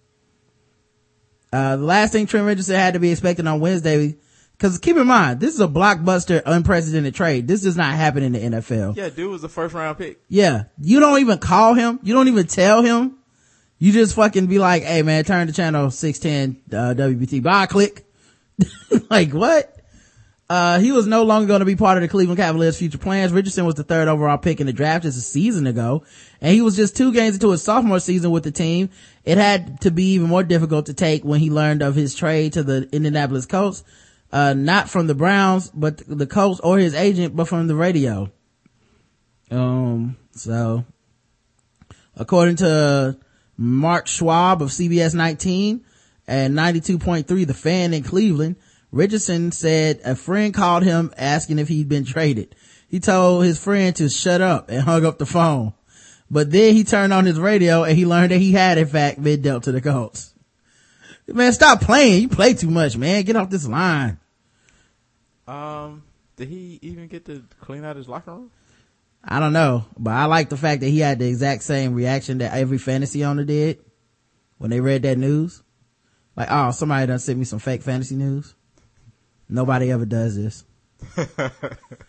Uh, the last thing Trent Richardson had to be expected on Wednesday, cause keep in mind, this is a blockbuster, unprecedented trade. This does not happen in the N F L. Yeah, dude was a first round pick. Yeah. You don't even call him. You don't even tell him. You just fucking be like, hey man, turn to channel six ten, uh, W B T. Bye, click. Like what? Uh, he was no longer going to be part of the Cleveland Cavaliers' future plans. Richardson was the third overall pick in the draft just a season ago, and he was just two games into his sophomore season with the team. It had to be even more difficult to take when he learned of his trade to the Indianapolis Colts, uh, not from the Browns, but the Colts or his agent, but from the radio. Um, so, according to Mark Schwab of C B S nineteen and ninety-two point three, The Fan in Cleveland, Richardson said a friend called him asking if he'd been traded. He told his friend to shut up and hung up the phone. But then he turned on his radio and he learned that he had in fact been dealt to the Colts. Man, stop playing. You play too much, man. Get off this line. Um, did he even get to clean out his locker room? I don't know, but I like the fact that he had the exact same reaction that every fantasy owner did when they read that news. Like, oh, somebody done sent me some fake fantasy news. Nobody ever does this.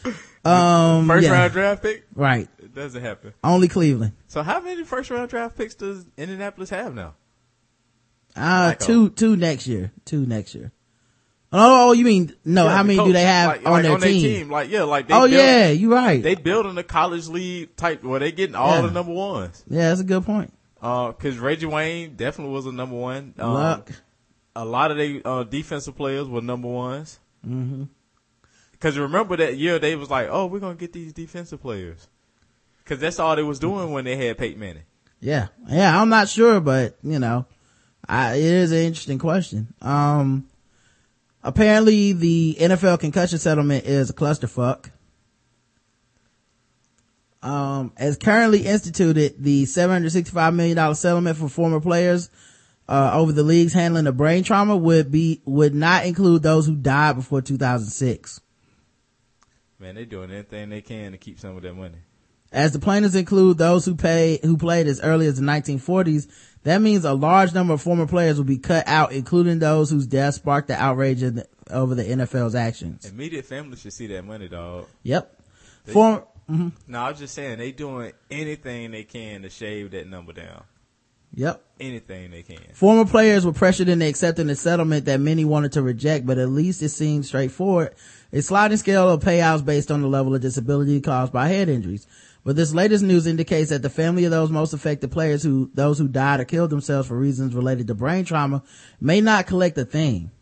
Um, first yeah. round draft pick? Right. It doesn't happen. Only Cleveland. So how many first round draft picks does Indianapolis have now? Uh, Like, two, two next year. Two next year. Oh, you mean, no, Yeah, how the many coach, do they have like, on like their on team? team? Like, yeah, like they Oh, build, yeah, you're right. They building a college league type where they getting all Yeah. the number ones. Yeah, that's a good point. Uh, cause Reggie Wayne definitely was a number one. Um, Luck. A lot of they, uh, defensive players were number ones. Mm-hmm. Cause you remember that year they was like, oh, we're gonna get these defensive players. Cause that's all they was doing when they had Peyton Manning. Yeah. Yeah, I'm not sure, but, you know, I, it is an interesting question. Um, apparently the N F L concussion settlement is a clusterfuck. Um, as currently instituted, the seven hundred sixty-five million dollars settlement for former players, uh, over the league's handling of brain trauma would be, would not include those who died before two thousand six. Man, they doing anything they can to keep some of that money. As the plaintiffs include those who pay, who played as early as the nineteen forties, that means a large number of former players will be cut out, including those whose deaths sparked the outrage of the, over the N F L's actions. Immediate families should see that money, dog. Yep. They, Former, mm-hmm. No, I was just saying, they doing anything they can to shave that number down. Yep. Anything they can. Former players were pressured into accepting a settlement that many wanted to reject, but at least it seemed straightforward. A sliding scale of payouts based on the level of disability caused by head injuries. But this latest news indicates that the family of those most affected players who, those who died or killed themselves for reasons related to brain trauma may not collect a thing.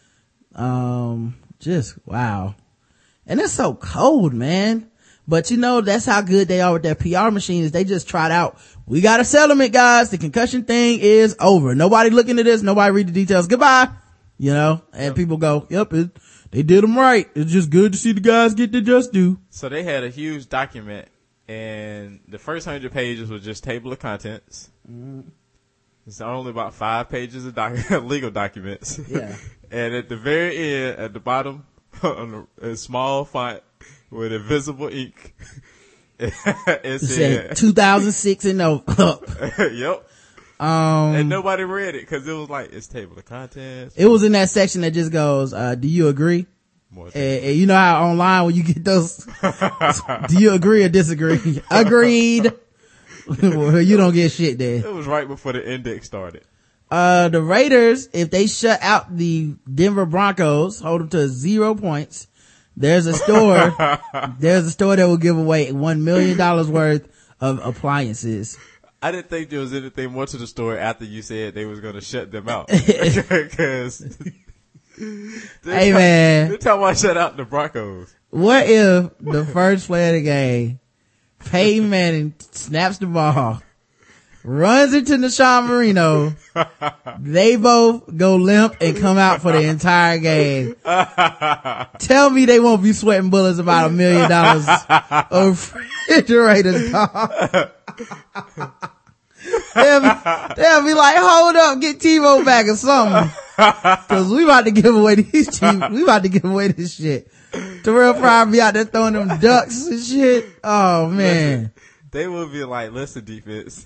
Um, just, wow. And it's so cold, man. But you know, that's how good they are with their P R machines. They just tried out, we got a settlement, guys. The concussion thing is over. Nobody looking at this. Nobody read the details. Goodbye. You know, and Yep. people go, yep, it, they did them right. It's just good to see the guys get their just due. So they had a huge document, and the first hundred pages was just table of contents. Mm-hmm. It's only about five pages of doc- legal documents. Yeah. And at the very end, at the bottom, on a, a small font with invisible ink, it It said said two thousand six and up. Yep. Um, And nobody read it because it was like, it's table of contents. it was in that section that just goes, uh, do you agree? More And, and you know how online when you get those, do you agree or disagree? Agreed. Well, you don't get shit there. It was right before the index started. Uh, the Raiders, if they shut out the Denver Broncos, hold them to zero points, there's a store, there's a store that will give away one million dollars worth of appliances. I didn't think there was anything more to the story after you said they was going to shut them out. Because Hey man, they're talking about shut out the Broncos. what if the first play of the game, Peyton Manning snaps the ball, runs into Deshaun Marino, they both go limp and come out for the entire game. Tell me they won't be sweating bullets about a million dollars of refrigerators, dog. they'll, be, they'll be like, hold up, get TiVo back or something. Cause we about to give away these cheap, we about to give away this shit. Terrell Pryor be out there throwing them ducks and shit. Oh man. Listen, they will be like, listen, defense.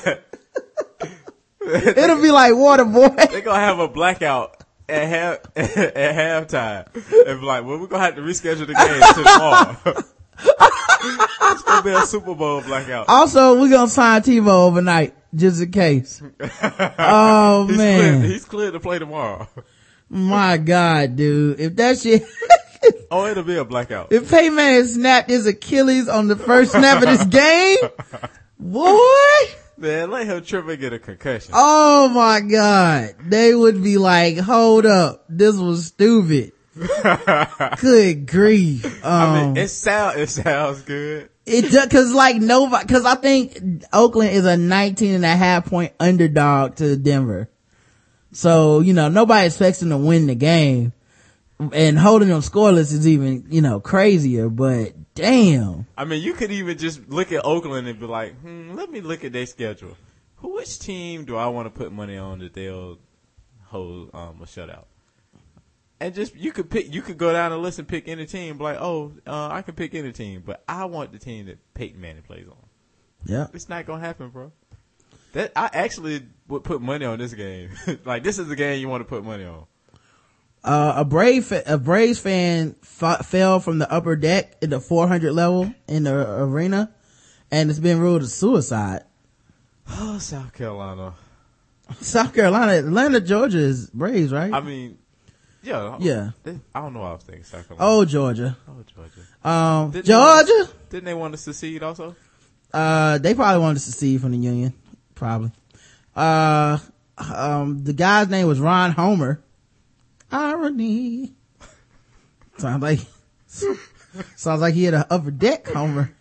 It'll be like Waterboy. They're gonna have a blackout at half at halftime. And be like, well, we're gonna have to reschedule the game to tomorrow. It's gonna be a Super Bowl blackout. Also, we're gonna sign TiVo overnight, just in case. Oh he's man. Clear, he's clear to play tomorrow. My God, dude. If that shit, Oh, it'll be a blackout. if Peyton Manning snapped his Achilles on the first snap of this game, boy. Man, let him trip and get a concussion. Oh my God. They would be like, hold up. This was stupid. Good grief. Um, I mean, it sound it sounds good. It does, cause like nobody, cause I think Oakland is a nineteen and a half point underdog to Denver. So, you know, nobody expects them to win the game, and holding them scoreless is even, you know, crazier, but damn. I mean, you could even just look at Oakland and be like, hmm, let me look at their schedule. Who, which team do I want to put money on that they'll hold, um, a shutout? And just, you could pick, you could go down the list and pick any team, be like, oh, uh, I can pick any team, but I want the team that Peyton Manning plays on. Yeah. It's not gonna happen, bro. That, I actually would put money on this game. Like, this is the game you want to put money on. Uh, a Brave, a Braves fan f- fell from the upper deck in the four hundred level in the arena, and it's been ruled a suicide. Oh, South Carolina. South Carolina, Atlanta, Georgia is Braves, right? I mean, yeah. Yeah. They, I don't know why I was thinking South Carolina. Oh, Georgia. Oh, Georgia. Um, Didn't Georgia? They want, didn't they want to secede also? Uh, they probably wanted to secede from the Union. Probably. Uh, um, the guy's name was Ron Homer. Irony. Sounds like, sounds like he had an upper deck Homer.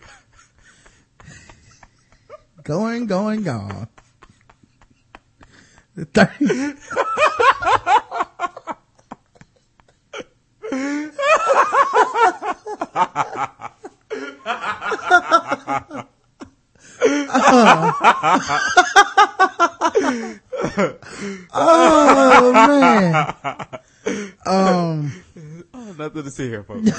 Going, going, gone. thirty oh man. Um, oh, nothing to see here, folks.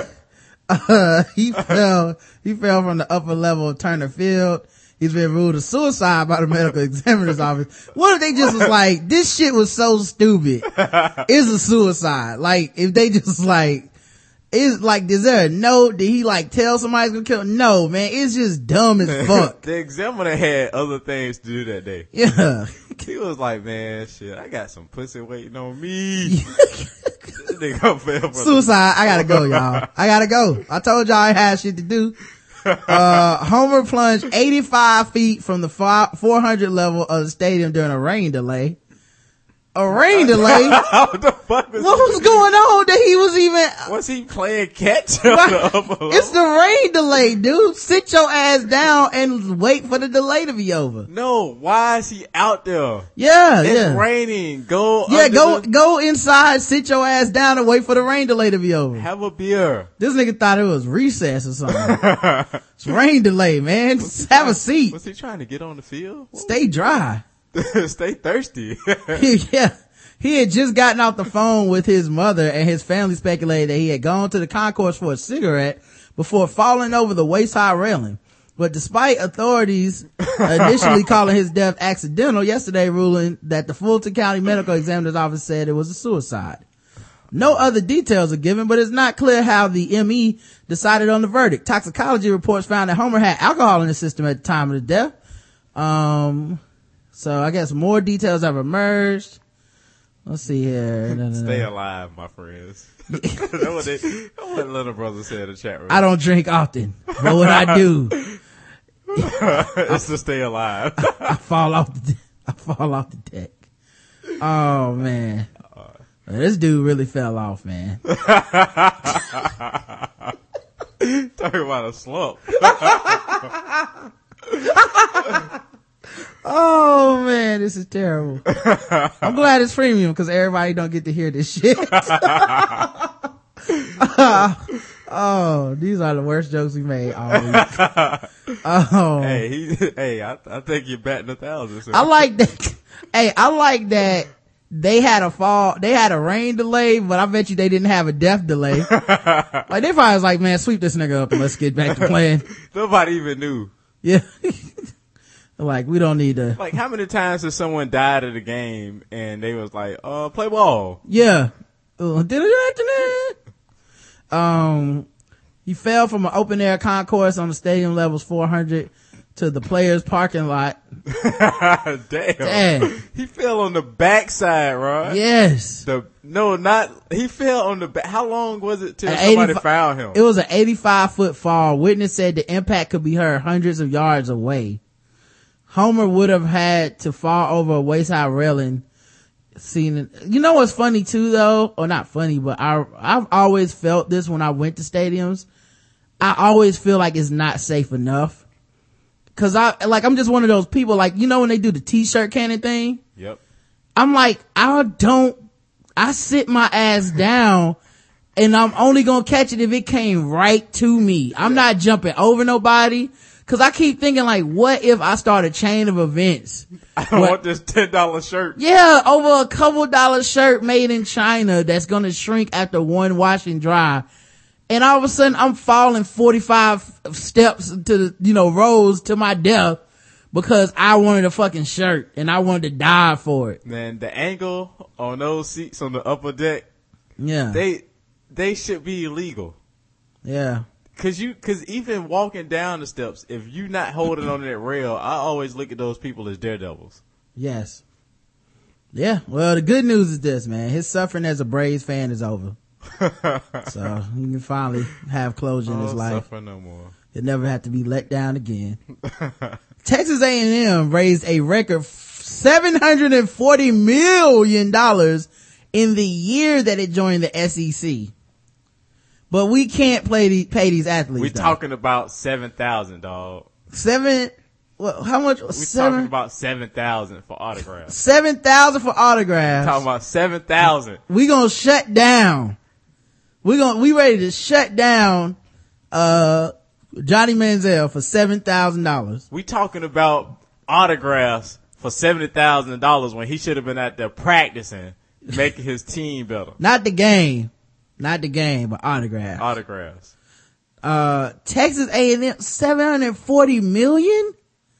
uh, he fell, he fell from the upper level of Turner Field. He's been ruled a suicide by the medical examiner's office. What if they just was like, this shit was so stupid. It's a suicide. Like, if they just like, it's like, is there a note? Did he like tell somebody's gonna kill him? No, man. It's just dumb as fuck. The examiner had other things to do that day. Yeah. He was like, man, shit, I got some pussy waiting on me. This nigga fell from Suicide. I gotta go, y'all. I gotta go. I told y'all I had shit to do. Uh, Homer plunged eighty-five feet from the four hundred level of the stadium during a rain delay. A rain delay? What the fuck was What was going on that he was even... Was he playing catch on the upper level? It's the rain delay, dude. Sit your ass down and wait for the delay to be over. No, why is he out there? Yeah, it's yeah. raining. Go Yeah, under go the- go inside, sit your ass down and wait for the rain delay to be over. Have a beer. This nigga thought it was recess or something. It's rain delay, man. Just have a seat. Was he trying to get on the field? Stay dry. Stay thirsty. Yeah. He had just gotten off the phone with his mother, and his family speculated that he had gone to the concourse for a cigarette before falling over the waist-high railing. But despite authorities initially calling his death accidental, yesterday ruling that the Fulton County Medical Examiner's Office said it was a suicide. No other details are given, but it's not clear how the M E decided on the verdict. Toxicology reports found that Homer had alcohol in his system at the time of the death. Um, so I guess more details have emerged. Let's see here. No, no, no. Stay alive, my friends. That's what they, that's what little brother said in the chat room. I don't drink often, but what I do, it's to stay alive. I, I fall off the, I fall off the deck. Oh man, this dude really fell off, man. Talking about a slump. Oh man, this is terrible. I'm glad it's premium because everybody don't get to hear this shit. Oh, these are the worst jokes we made all week. Oh, hey, he, hey, I, I think you're batting a thousand. So. I like that. Hey, I like that they had a fall, they had a rain delay, but I bet you they didn't have a death delay. Like they probably was like, man, sweep this nigga up and let's get back to playing. Nobody even knew. Yeah. Like, we don't need to. Like, how many times has someone died at a game and they was like, uh, play ball? Yeah. Uh, um, he fell from an open air concourse on the stadium levels four hundred to the players parking lot. Damn. Damn. He fell on the backside, right? Yes. The, no, not, he fell on the back. How long was it till An somebody eighty-five found him? It was an eighty-five foot fall. Witness said the impact could be heard hundreds of yards away. Homer would have had to fall over a waist-high railing. Seen, you know what's funny too, though, or not funny, but I I've always felt this when I went to stadiums. I always feel like it's not safe enough, cause I like I'm just one of those people, like, you know when they do the t-shirt cannon thing. Yep. I'm like, I don't. I sit my ass down, and I'm only gonna catch it if it came right to me. I'm not jumping over nobody. Cause I keep thinking, like, what if I start a chain of events? I don't What- want this ten dollar shirt. Yeah, over a couple dollar shirt made in China that's gonna shrink after one wash and dry. And all of a sudden I'm falling forty-five steps to the, you know, rows to my death because I wanted a fucking shirt and I wanted to die for it. Man, the angle on those seats on the upper deck Yeah. They, they should be illegal. Yeah. Cause you, cause even walking down the steps, if you not holding on to that rail, I always look at those people as daredevils. Yes. Yeah. Well, the good news is this, man. His suffering as a Braves fan is over. So he can finally have closure in his oh, life. Suffer no more. He'll never have to be let down again. Texas A and M raised a record seven hundred forty million dollars in the year that it joined the S E C. But we can't play the, pay these athletes. We though. talking about seven thousand, dog. Seven, well, how much? We seven, talking about seven thousand for autographs. Seven thousand for autographs. Talking about seven thousand. We gonna shut down. We gonna, we ready to shut down, uh, Johnny Manziel for seven thousand dollars. We talking about autographs for seventy thousand dollars when he should have been out there practicing, making his team better. Not the game. Not the game, but autographs. Autographs. Uh, Texas A and M, seven hundred forty million?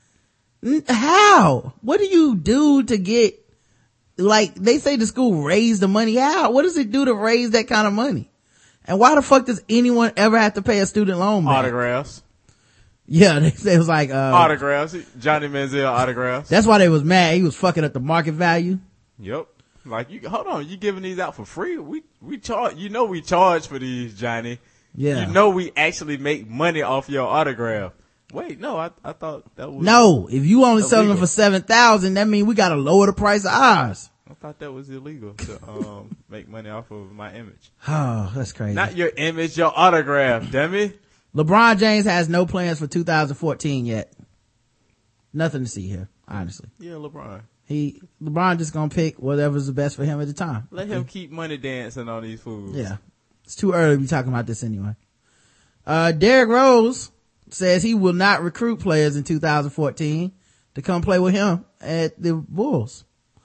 How? What do you do to get, like, they say the school raised the money. How? What does it do to raise that kind of money? And why the fuck does anyone ever have to pay a student loan back? Autographs. Yeah, they say it was like, uh, autographs. Johnny Manziel autographs. That's why they was mad. He was fucking up the market value. Yep. Like, you, hold on, you giving these out for free? We, we charge, you know we charge for these, Johnny. Yeah. You know we actually make money off your autograph. Wait, no, I, I thought that was. No, if you only illegal. selling them for seven thousand, that means we gotta lower the price of ours. I thought that was illegal to, um, make money off of my image. Oh, that's crazy. Not your image, your autograph, damn it. LeBron James has no plans for two thousand fourteen yet. Nothing to see here, honestly. Yeah, LeBron. He, LeBron just gonna pick whatever's the best for him at the time. Let him keep money dancing on these fools. Yeah. It's too early to be talking about this anyway. Uh, Derrick Rose says he will not recruit players in two thousand fourteen to come play with him at the Bulls.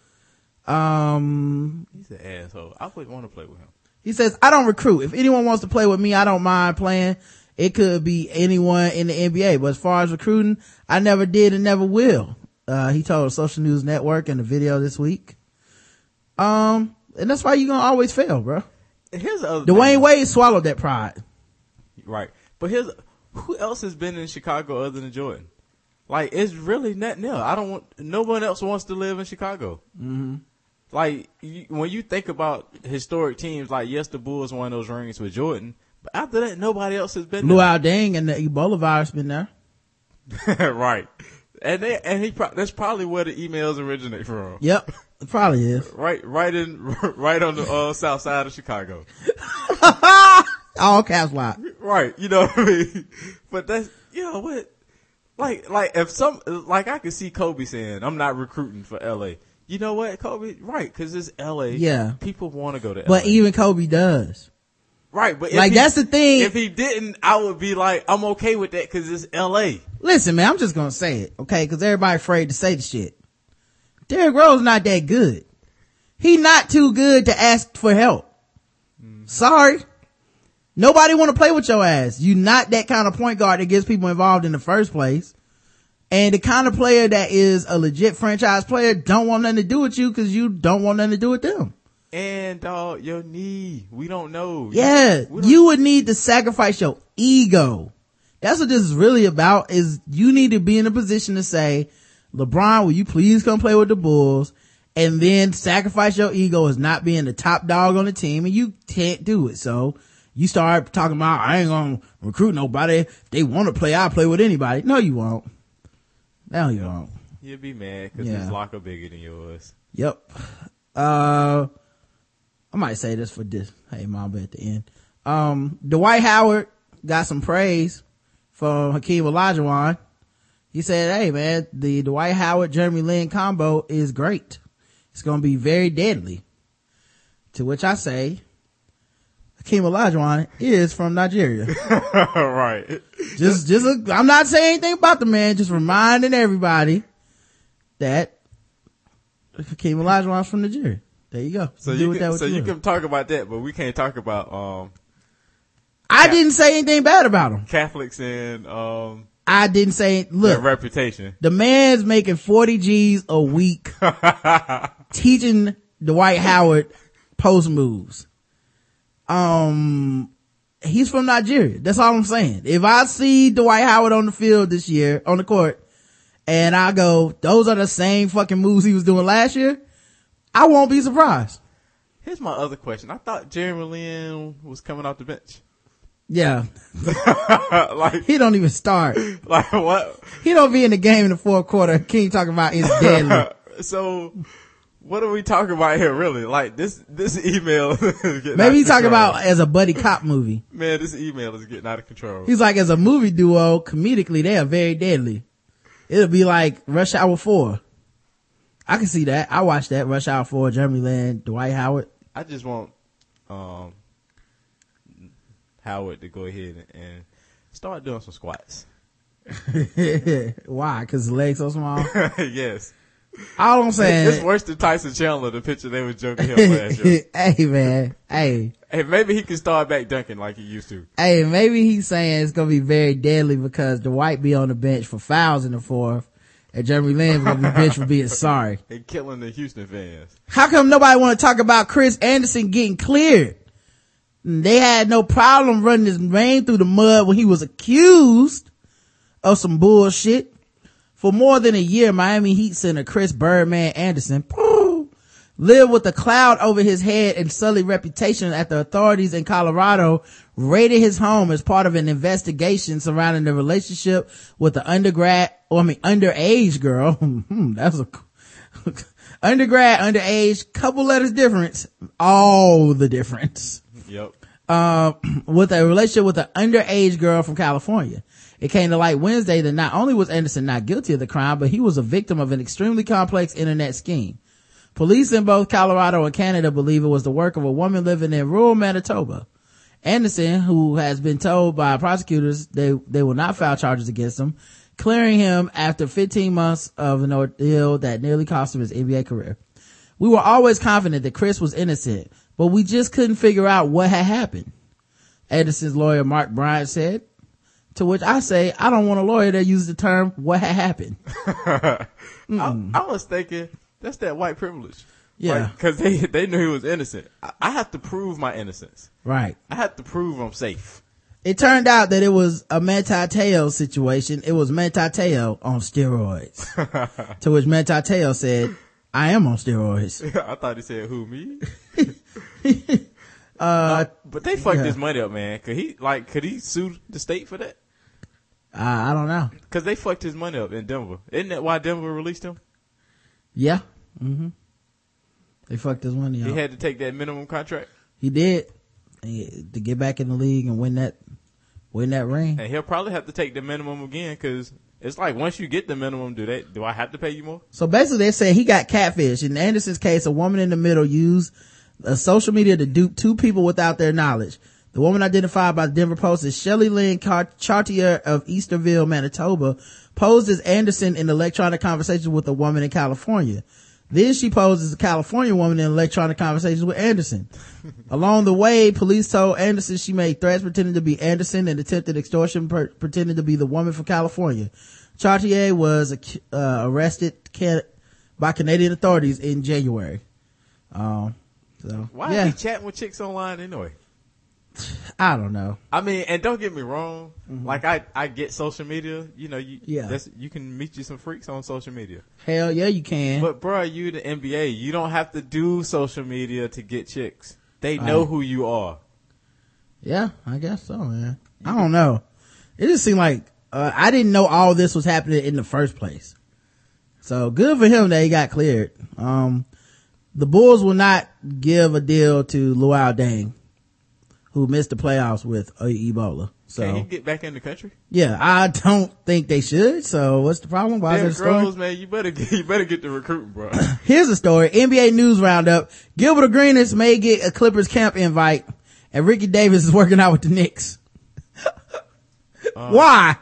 Um, he's an asshole. I wouldn't want to play with him. He says, I don't recruit. If anyone wants to play with me, I don't mind playing. It could be anyone in the N B A, but as far as recruiting, I never did and never will. Uh, he told Social News Network in a video this week. Um, and that's why you're gonna always fail, bro. Here's the other Dwayne thing. Wade swallowed that pride. Right. But here's, who else has been in Chicago other than Jordan? Like, it's really nothing else. I don't want, no one else wants to live in Chicago. Mm-hmm. Like, you, when you think about historic teams, like, yes, the Bulls won those rings with Jordan, but after that, nobody else has been Lou there. Alding and the Ebola virus been there. Right. And they, and he, pro- that's probably where the emails originate from. Yep. It probably is. Right, right in, right on the, uh, south side of Chicago. All caps lock. Right. You know what I mean? But that's, you know what? Like, like, if some, like, I could see Kobe saying, I'm not recruiting for L A. You know what, Kobe? Right, cause it's L A. Yeah. People want to go to L A. But even Kobe does. Right, but if like, he, that's the thing. If he didn't, I would be like, I'm okay with that cause it's L A. Listen, man, I'm just gonna say it, okay? Cause everybody afraid to say the shit. Derrick Rose not that good. He not too good to ask for help. Mm. Sorry. Nobody want to play with your ass. You not that kind of point guard that gets people involved in the first place. And the kind of player that is a legit franchise player don't want nothing to do with you because you don't want nothing to do with them. And dog, uh, your knee, we don't know. Yeah, you, don't you would need to sacrifice your ego. That's what this is really about, is you need to be in a position to say, LeBron, will you please come play with the Bulls? And then sacrifice your ego as not being the top dog on the team, and you can't do it. So you start talking about, I ain't gonna recruit nobody. If they want to play, I'll play with anybody. No, you won't. No, you won't. You'll be mad because Yeah. his locker bigger than yours. Yep. Uh, I might say this for this. Hey, Mamba at the end. Um, Dwight Howard got some praise from Hakeem Olajuwon. He said, hey man, the Dwight Howard Jeremy Lin combo is great. It's going to be very deadly. To which I say, Hakeem Olajuwon is from Nigeria. Right. Just, just, a, I'm not saying anything about the man, just reminding everybody that Hakeem Olajuwon's from Nigeria. There you go. So Do you with can, that so what you will. can talk about that, but we can't talk about, um, I didn't say anything bad about him. Catholics and, um, I didn't say, their look, reputation. the man's making forty G's a week teaching Dwight Howard post moves. Um, he's from Nigeria. That's all I'm saying. If I see Dwight Howard on the field this year, on the court, and I go, those are the same fucking moves he was doing last year, I won't be surprised. Here's my other question. I thought Jeremy Lin was coming off the bench. Yeah. Like, he don't even start. Like what? He don't be in the game in the fourth quarter. King talking about it's deadly. So, what are we talking about here, really? Like, this, this email is getting Maybe he's talking control. about as a buddy cop movie. Man, this email is getting out of control. He's like, as a movie duo, comedically, they are very deadly. It'll be like Rush Hour four. I can see that. I watched that. Rush Hour four, Jeremy Lin, Dwight Howard. I just want, um, Howard to go ahead and, and start doing some squats. Why? Cause his legs so small? Yes. All I'm saying, it's worse than Tyson Chandler, the picture they was joking him last year. Hey man, hey. Hey, maybe he can start back dunking like he used to. Hey, maybe he's saying it's gonna be very deadly because Dwight be on the bench for fouls in the fourth, and Jeremy Lin's gonna be benched for being sorry. And killing the Houston fans. How come nobody want to talk about Chris Anderson getting cleared? They had no problem running his name through the mud when he was accused of some bullshit. For more than a year, Miami Heat center Chris Birdman Anderson lived with a cloud over his head and sullied reputation after authorities in Colorado raided his home as part of an investigation surrounding the relationship with the undergrad, or I mean underage girl. That's a undergrad, underage, couple letters difference, all the difference. Yep. Uh, with a relationship with an underage girl from California. It came to light Wednesday that not only was Anderson not guilty of the crime, but he was a victim of an extremely complex internet scheme. Police in both Colorado and Canada believe it was the work of a woman living in rural Manitoba. Anderson, who has been told by prosecutors they, they will not file charges against him, clearing him after fifteen months of an ordeal that nearly cost him his N B A career. We were always confident that Chris was innocent, but we just couldn't figure out what had happened. Anderson's lawyer Mark Bryant said, to which I say, I don't want a lawyer that uses the term what had happened. I, I was thinking, that's that white privilege. Yeah. Like, cause they, they knew he was innocent. I, I have to prove my innocence. Right. I have to prove I'm safe. It turned out that it was a Manti-Te'o situation. It was Manti-Te'o on steroids. To which Manti-Te'o said, I am on steroids. I thought he said, who, me? uh, uh, but they fucked yeah. his money up, man. Could he, like, could he sue the state for that? Uh, I don't know. Cause they fucked his money up in Denver. Isn't that why Denver released him? Yeah. Mm-hmm. They fucked his money up. He had to take that minimum contract? He did. He, to get back in the league and win that, win that ring. And he'll probably have to take the minimum again, cause it's like once you get the minimum, do they, do I have to pay you more? So basically they said he got catfish. In Anderson's case, a woman in the middle used uh, social media to dupe two people without their knowledge. The woman identified by the Denver Post as Shelley Lynn Car- Chartier of Easterville, Manitoba, posed as Anderson in electronic conversations with a woman in California. Then she posed as a California woman in electronic conversations with Anderson. Along the way, police told Anderson she made threats pretending to be Anderson and attempted extortion per- pretending to be the woman from California. Chartier was uh, arrested can- by Canadian authorities in January. Um, so Why yeah. is he chatting with chicks online anyway? I don't know. I mean, and don't get me wrong. Mm-hmm. Like I, I get social media. You know, you Yeah. that's, you can meet you some freaks on social media. Hell yeah, you can. But bro, you the N B A. You don't have to do social media to get chicks. They know Right. who you are. Yeah, I guess so, man. I don't know. It just seemed like uh, I didn't know all this was happening in the first place. So good for him that he got cleared. Um, the Bulls will not give a deal to Luol Deng, who missed the playoffs with Ebola. So Can he get back in the country? yeah, I don't think they should. So what's the problem? Why Derrick is there a story? Rose, man, you better get, you better get the recruiting, bro. Here's the story. N B A News Roundup. Gilbert Arenas may get a Clippers camp invite, and Ricky Davis is working out with the Knicks. Uh, Why?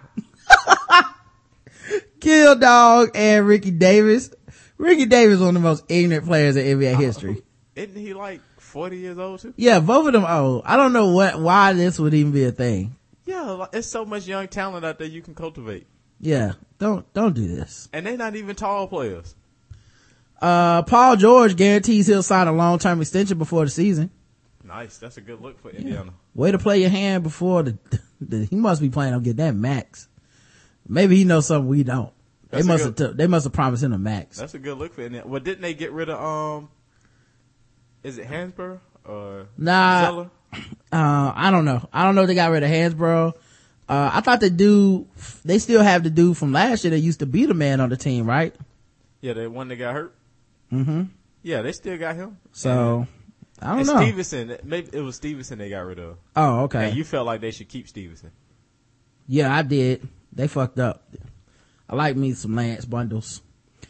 Kill Dog and Ricky Davis. Ricky Davis is one of the most ignorant players in N B A history. Isn't he like forty years old too? Yeah, both of them old. I don't know what why this would even be a thing. Yeah, like, there's so much young talent out there you can cultivate. Yeah, don't don't do this. And they're not even tall players. Uh, Paul George guarantees he'll sign a long-term extension before the season. Nice. That's a good look for Indiana. Way to play your hand before the, the he must be planning on getting that max. Maybe he knows something we don't. That's they must good, have t- they must have promised him a max. That's a good look for Indiana. Well, didn't they get rid of um? Is it Hansborough or nah? Zeller? Uh, I don't know. I don't know if they got rid of Hansborough. Uh, I thought the dude, they still have the dude from last year that used to be the man on the team, right? Yeah, the one that got hurt. Mm-hmm. Yeah, they still got him. So, and, I don't and know. Stevenson, maybe it was Stevenson they got rid of. Oh, okay. And you felt like they should keep Stevenson. Yeah, I did. They fucked up. I like me some Lance bundles.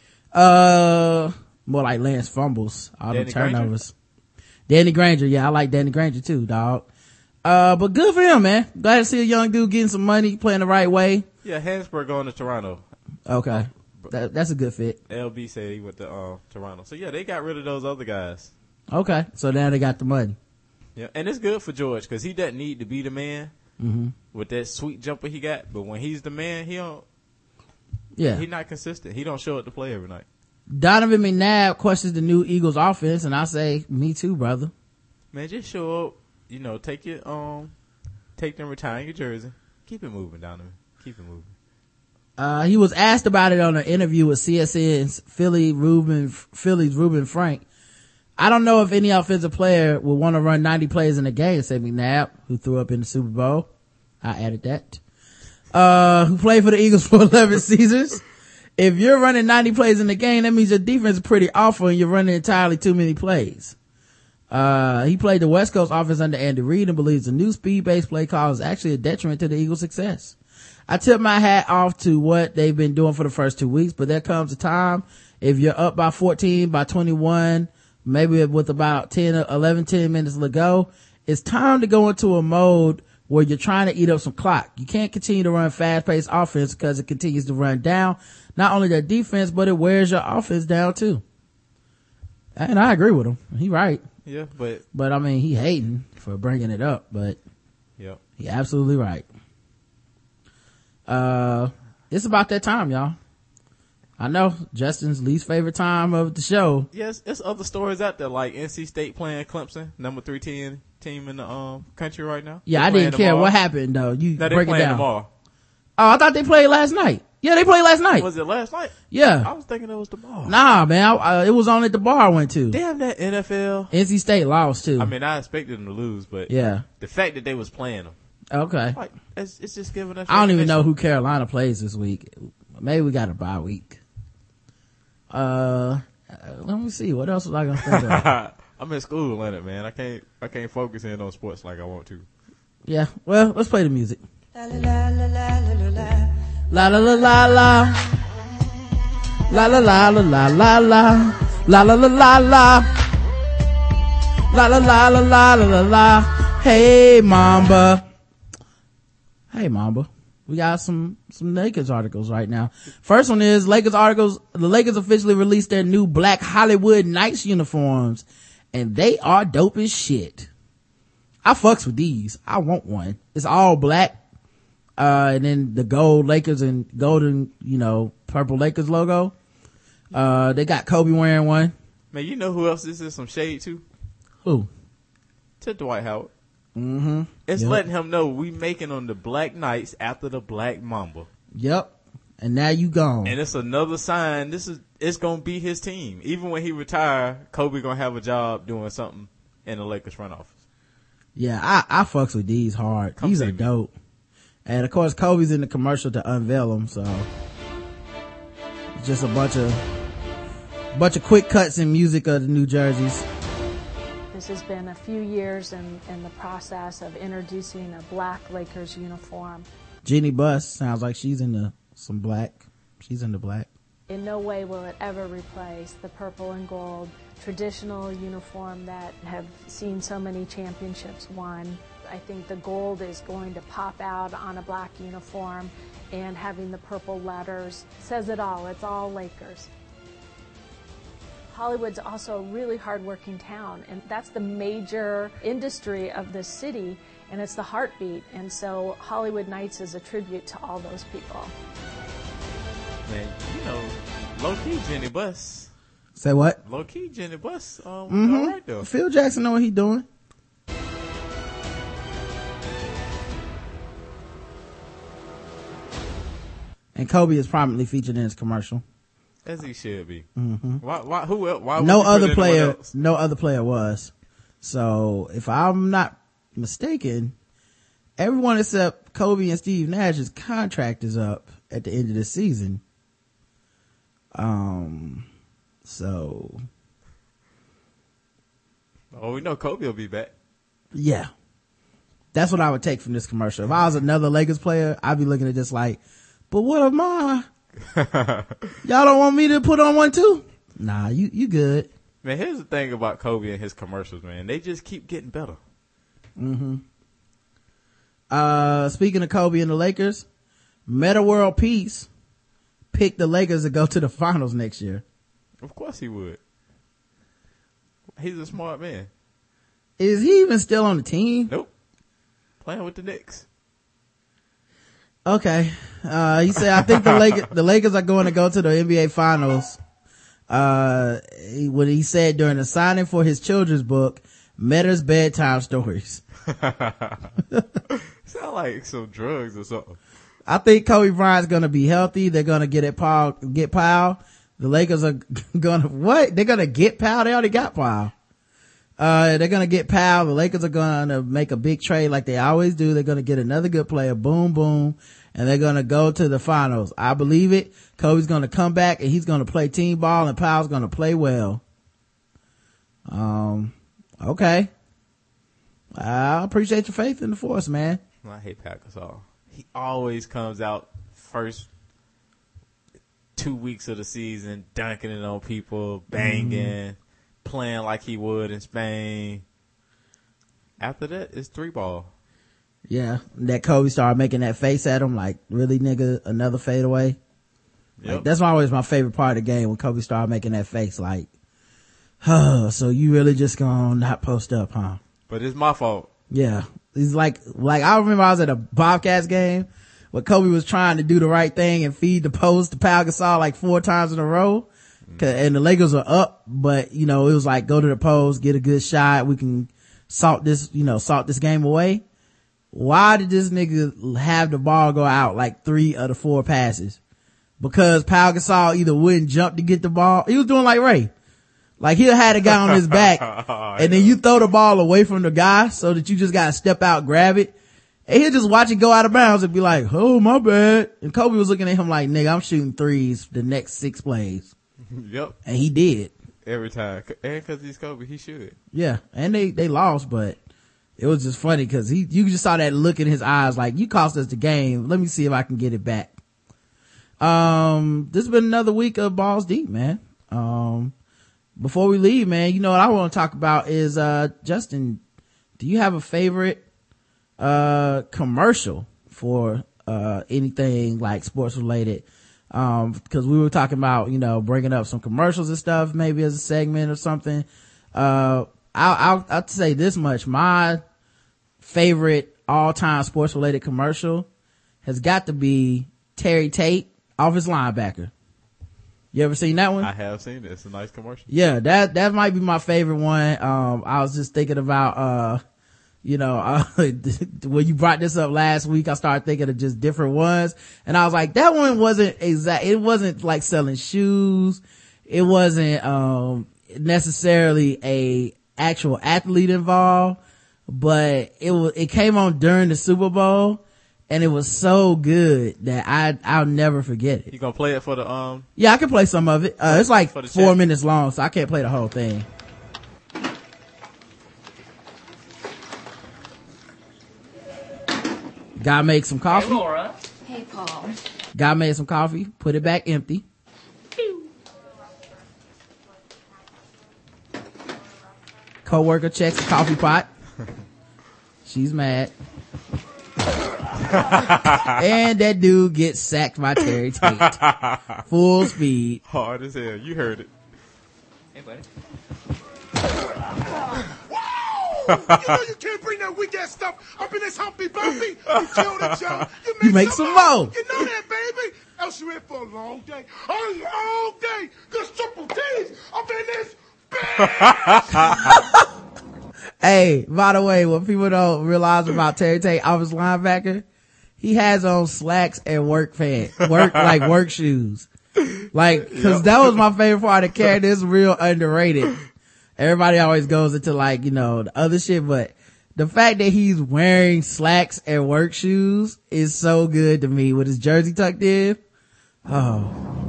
Uh, more like Lance fumbles. All Danny the turnovers. Granger? Danny Granger. Yeah, I like Danny Granger too, dog. Uh, but good for him, man. Glad to see a young dude getting some money, playing the right way. Yeah, Hansborough going to Toronto. Okay. That, that's a good fit. L B said he went to uh, Toronto. So yeah, they got rid of those other guys. Okay. So now they got the money. Yeah, and it's good for George because he doesn't need to be the man mm-hmm. with that sweet jumper he got. But when he's the man, he don't. Yeah. He's not consistent. He don't show up to play every night. Donovan McNabb questions the new Eagles offense, and I say, me too, brother. Man, just show up. You know, take your um, take them, retire your jersey. Keep it moving, Donovan. Keep it moving. Uh, he was asked about it on an interview with C S N's Philly Ruben, Philly's Ruben Frank. I don't know if any offensive player would want to run ninety plays in a game, said McNabb, who threw up in the Super Bowl. I added that. Uh, who played for the Eagles for eleven seasons. If you're running ninety plays in the game, that means your defense is pretty awful and you're running entirely too many plays. Uh, he played the West Coast offense under Andy Reid and believes the new speed-based play call is actually a detriment to the Eagles' success. I tip my hat off to what they've been doing for the first two weeks, but there comes a time if you're up by fourteen, by twenty-one, maybe with about ten, eleven, ten minutes to go, it's time to go into a mode where you're trying to eat up some clock. You can't continue to run fast-paced offense because it continues to run down not only their defense, but it wears your offense down too. And I agree with him. He right. Yeah, but but I mean, he hating for bringing it up, but yep, he absolutely right. Uh, it's about that time, y'all. I know Justin's least favorite time of the show. Yes, there's other stories out there like N C State playing Clemson, number three team team in the um country right now. Yeah, they're I didn't care tomorrow. what happened though. You no, break it down. Tomorrow. Oh, I thought they played last night. Yeah, they played last night. Was it last night? Yeah. I was thinking it was tomorrow. Nah, man, I, I, it was on at the bar I went to. Damn that N F L. N C State lost too. I mean, I expected them to lose, but yeah, the fact that they was playing them. Okay. Like, it's, it's just giving us. I don't even know who Carolina plays this week. Maybe we got a bye week. Uh, let me see. What else was I gonna think of? I'm in school, Leonard, man. I can't, I can't focus in on sports like I want to. Yeah. Well, let's play the music. La la la la la la la. La la la la la. La la la la la la la. La la la la la. La la la la la la la. Hey Mamba. Hey Mamba. We got some, some Lakers articles right now. First one is Lakers articles. The Lakers officially released their new black Hollywood Knights uniforms and they are dope as shit. I fucks with these. I want one. It's all black. Uh, and then the gold Lakers and golden, you know, purple Lakers logo. Uh, they got Kobe wearing one. Man, you know who else this is some shade to? Who? To Dwight Howard. Mm-hmm. It's yep. letting him know we making on the Black Knights after the Black Mamba. Yep. And now you gone. And it's another sign. This is, it's gonna be his team. Even when he retire, Kobe gonna have a job doing something in the Lakers front office. Yeah, I, I fucks with these hard. Come these are me. dope. And of course, Kobe's in the commercial to unveil them, so it's just a bunch of bunch of quick cuts and music of the new jerseys. This has been a few years in, in the process of introducing a black Lakers uniform. Jeannie Buss sounds like she's into some black. She's into black. In no way will it ever replace the purple and gold traditional uniform that have seen so many championships won. I think the gold is going to pop out on a black uniform, and having the purple letters says it all. It's all Lakers. Hollywood's also a really hard-working town, and that's the major industry of this city, and it's the heartbeat. And so Hollywood Knights is a tribute to all those people. Man, you know, low-key Jenny Buss. Say what? Low-key Jenny Buss. Um, mm-hmm. all right, though. Phil Jackson know what he doing. And Kobe is prominently featured in his commercial. As he should be. Mm-hmm. Why, why, who else? Why would no you put other anyone player, else? no other player was. So if I'm not mistaken, everyone except Kobe and Steve Nash's contract is up at the end of the season. Um, so. Oh, we know Kobe will be back. Yeah. That's what I would take from this commercial. If I was another Lakers player, I'd be looking at this like, but what am I? Y'all don't want me to put on one too? Nah, you, you good. Man, here's the thing about Kobe and his commercials, man. They just keep getting better. Mm-hmm. Uh, speaking of Kobe and the Lakers, Meta World Peace picked the Lakers to go to the finals next year. Of course he would. He's a smart man. Is he even still on the team? Nope. Playing with the Knicks. Okay. Uh, he said, I think the Lakers, the Lakers are going to go to the N B A finals. Uh, he, what he said during the signing for his children's book, Meta's Bedtime Stories. Sound like some drugs or something. I think Kobe Bryant's gonna be healthy. They're gonna get it Paul, get Powell. The Lakers are gonna, what? They're gonna get Powell? They already got Powell. Uh, they're gonna get Powell. The Lakers are gonna make a big trade like they always do. They're gonna get another good player. Boom, boom. And they're gonna go to the finals. I believe it. Kobe's gonna come back and he's gonna play team ball and Powell's gonna play well. Um, okay. I appreciate your faith in the force, man. I hate Pat Gasol. He always comes out first two weeks of the season, dunking it on people, banging, mm-hmm. playing like he would in Spain. After that, it's three ball. Yeah, that Kobe started making that face at him, like, really, nigga, another fadeaway. Yep. Like, that's always my favorite part of the game, when Kobe started making that face, like, oh, so you really just gonna not post up, huh? But it's my fault. Yeah. He's like, like, I remember I was at a Bobcats game where Kobe was trying to do the right thing and feed the post to Pau Gasol like four times in a row. Mm-hmm. And the Lakers were up, but, you know, it was like, go to the post, get a good shot. We can salt this, you know, salt this game away. Why did this nigga have the ball go out like three of the four passes? Because Pau Gasol either wouldn't jump to get the ball. He was doing like Ray. Like, he'll have the guy on his back and then you throw the ball away from the guy so that you just gotta step out, grab it. And he'll just watch it go out of bounds and be like, oh, my bad. And Kobe was looking at him like, nigga, I'm shooting threes the next six plays. Yep. And he did. Every time. And cause he's Kobe, he should. Yeah. And they, they lost, but it was just funny cause he, you just saw that look in his eyes like, you cost us the game. Let me see if I can get it back. Um, this has been another week of Balls Deep, man. Um, Before we leave, man, you know what I want to talk about is, uh, Justin, do you have a favorite, uh, commercial for, uh, anything like sports related? Um, cause we were talking about, you know, bringing up some commercials and stuff, maybe as a segment or something. Uh, I'll, I'll, I'll say this much. My favorite all time sports related commercial has got to be Terry Tate, Office Linebacker. You ever seen that one? I have seen it. It's a nice commercial. Yeah, that, that might be my favorite one. Um, I was just thinking about, uh, you know, uh, when you brought this up last week, I started thinking of just different ones. And I was like, that one wasn't exact, it wasn't like selling shoes. It wasn't, um, necessarily a actual athlete involved, but it was, it came on during the Super Bowl. And it was so good that I, I'll never forget it. You gonna play it for the, um? Yeah, I can play some of it. Uh, it's like four chat. minutes long, so I can't play the whole thing. Guy made some coffee. Hey, Laura. Hey, Paul. Guy made some coffee, put it back empty. Co-worker checks the coffee pot. She's mad. And that dude gets sacked by Terry Tate. Full speed. Hard as hell. You heard it. Hey, buddy. You know you can't bring that weak ass stuff up in this humpy bumpy. You killed it, Joe. You make, you make some, some more. You know that, baby. Else you're in for a long day. A long day. Cause triple T's up in this bitch. Hey, by the way, what people don't realize about Terry Tate, Office Linebacker, he has on slacks and work pants, work, like work shoes. Like, cause yep. that was my favorite part of the character. It's real underrated. Everybody always goes into like, you know, the other shit, but the fact that he's wearing slacks and work shoes is so good to me with his jersey tucked in. Oh.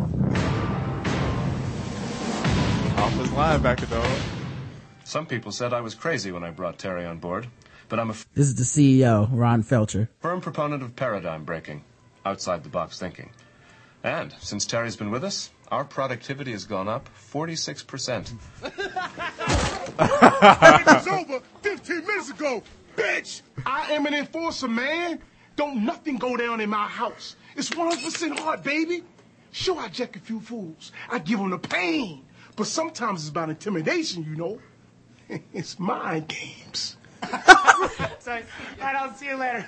Off his linebacker, dog. Some people said I was crazy when I brought Terry on board, but I'm a f- This is the C E O, Ron Felcher. firm proponent of paradigm breaking, outside the box thinking. And since Terry's been with us, our productivity has gone up forty-six percent. It was over fifteen minutes ago, bitch! I am an enforcer, man. Don't nothing go down in my house. It's one hundred percent hard, baby. Sure, I jack a few fools. I give them the pain. But sometimes it's about intimidation, you know. It's mind games. Sorry, I'll see you later.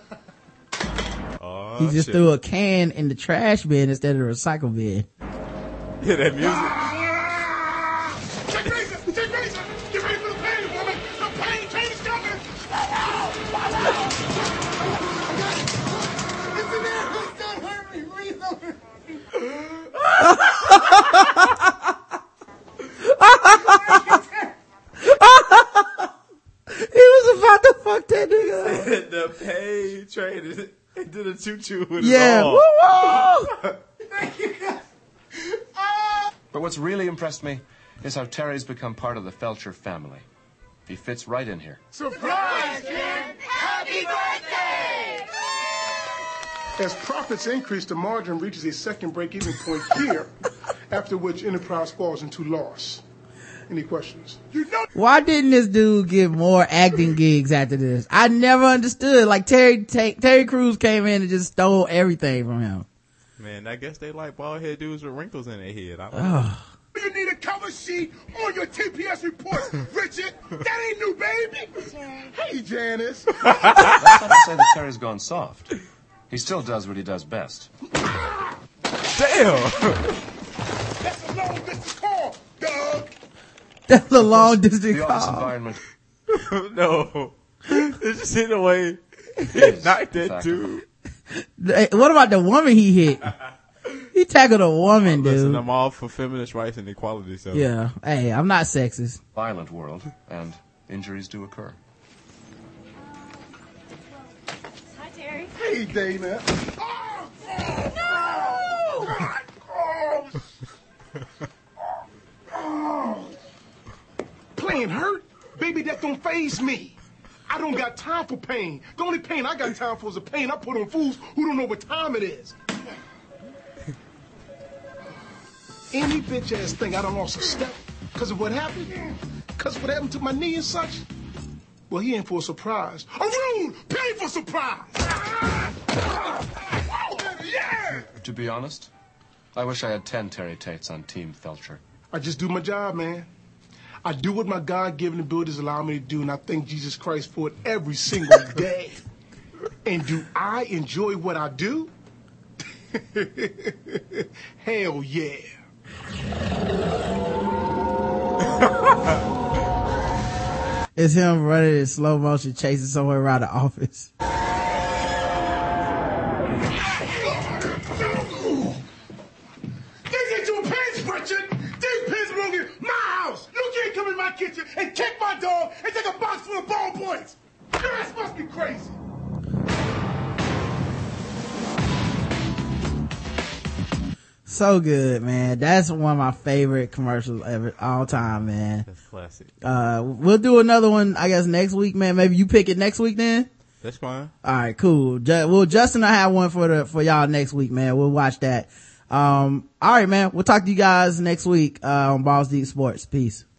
Oh, he just shit. threw a can in the trash bin instead of the recycle bin. Yeah, that music. Take Razor! Take Razor! Get ready for the pain, woman! The pain train is coming! It's in there! Don't hurt me! Breathe over! He was about to fuck that nigga. The pain train is into the choo choo with yeah. his Woo-woo! Thank you, guys. But what's really impressed me is how Terry's become part of the Felcher family. He fits right in here. Surprise, kid! Happy birthday! As profits increase, the margin reaches a second break-even point here, after which enterprise falls into loss. Any questions? You know. Why didn't this dude get more acting gigs after this? I never understood. Like Terry, Terry, Terry Crews came in and just stole everything from him. Man, I guess they like bald head dudes with wrinkles in their head. I don't know. know. You need a cover sheet on your T P S report, Richard. That ain't new, baby. Hey, Janice. That's not to say that Terry's gone soft. He still does what he does best. Damn. That's a long distance call, Doug. That's a long distance the office call. Environment. No. It's just in the way he knocked that dude. What about the woman he hit? He tackled a woman, dude. Listen, I'm all for feminist rights and equality, so. Yeah. Hey, I'm not sexist. Violent world, and injuries do occur. Hi, Terry. Hey, Dana. Oh, no! God, oh. Oh. Playing hurt? Baby, that don't faze me. I don't got time for pain. The only pain I got time for is the pain I put on fools who don't know what time it is. Any bitch ass thing I done lost a step because of what happened, because of what happened to my knee and such. Well, he ain't for a surprise. A rude, painful surprise. Yeah. To be honest, I wish I had ten Terry Tates on Team Felcher. I just do my job, man. I do what my God-given abilities allow me to do, and I thank Jesus Christ for it every single day. And do I enjoy what I do? Hell yeah. It's him running in slow motion, chasing somewhere around the office. They get your pants, Richard. These pants belong in my house. You can't come in my kitchen and kick my dog and take a box full of ballpoints. Your ass must be crazy. So good, man. That's one of my favorite commercials ever, all time, man. That's classic. Uh, we'll do another one, I guess, next week, man. Maybe you pick it next week then? That's fine. All right, cool. Ju- well, Justin, I have one for the, for y'all next week, man. We'll watch that. Um, all right, man. We'll talk to you guys next week, uh, on Balls Deep Sports. Peace.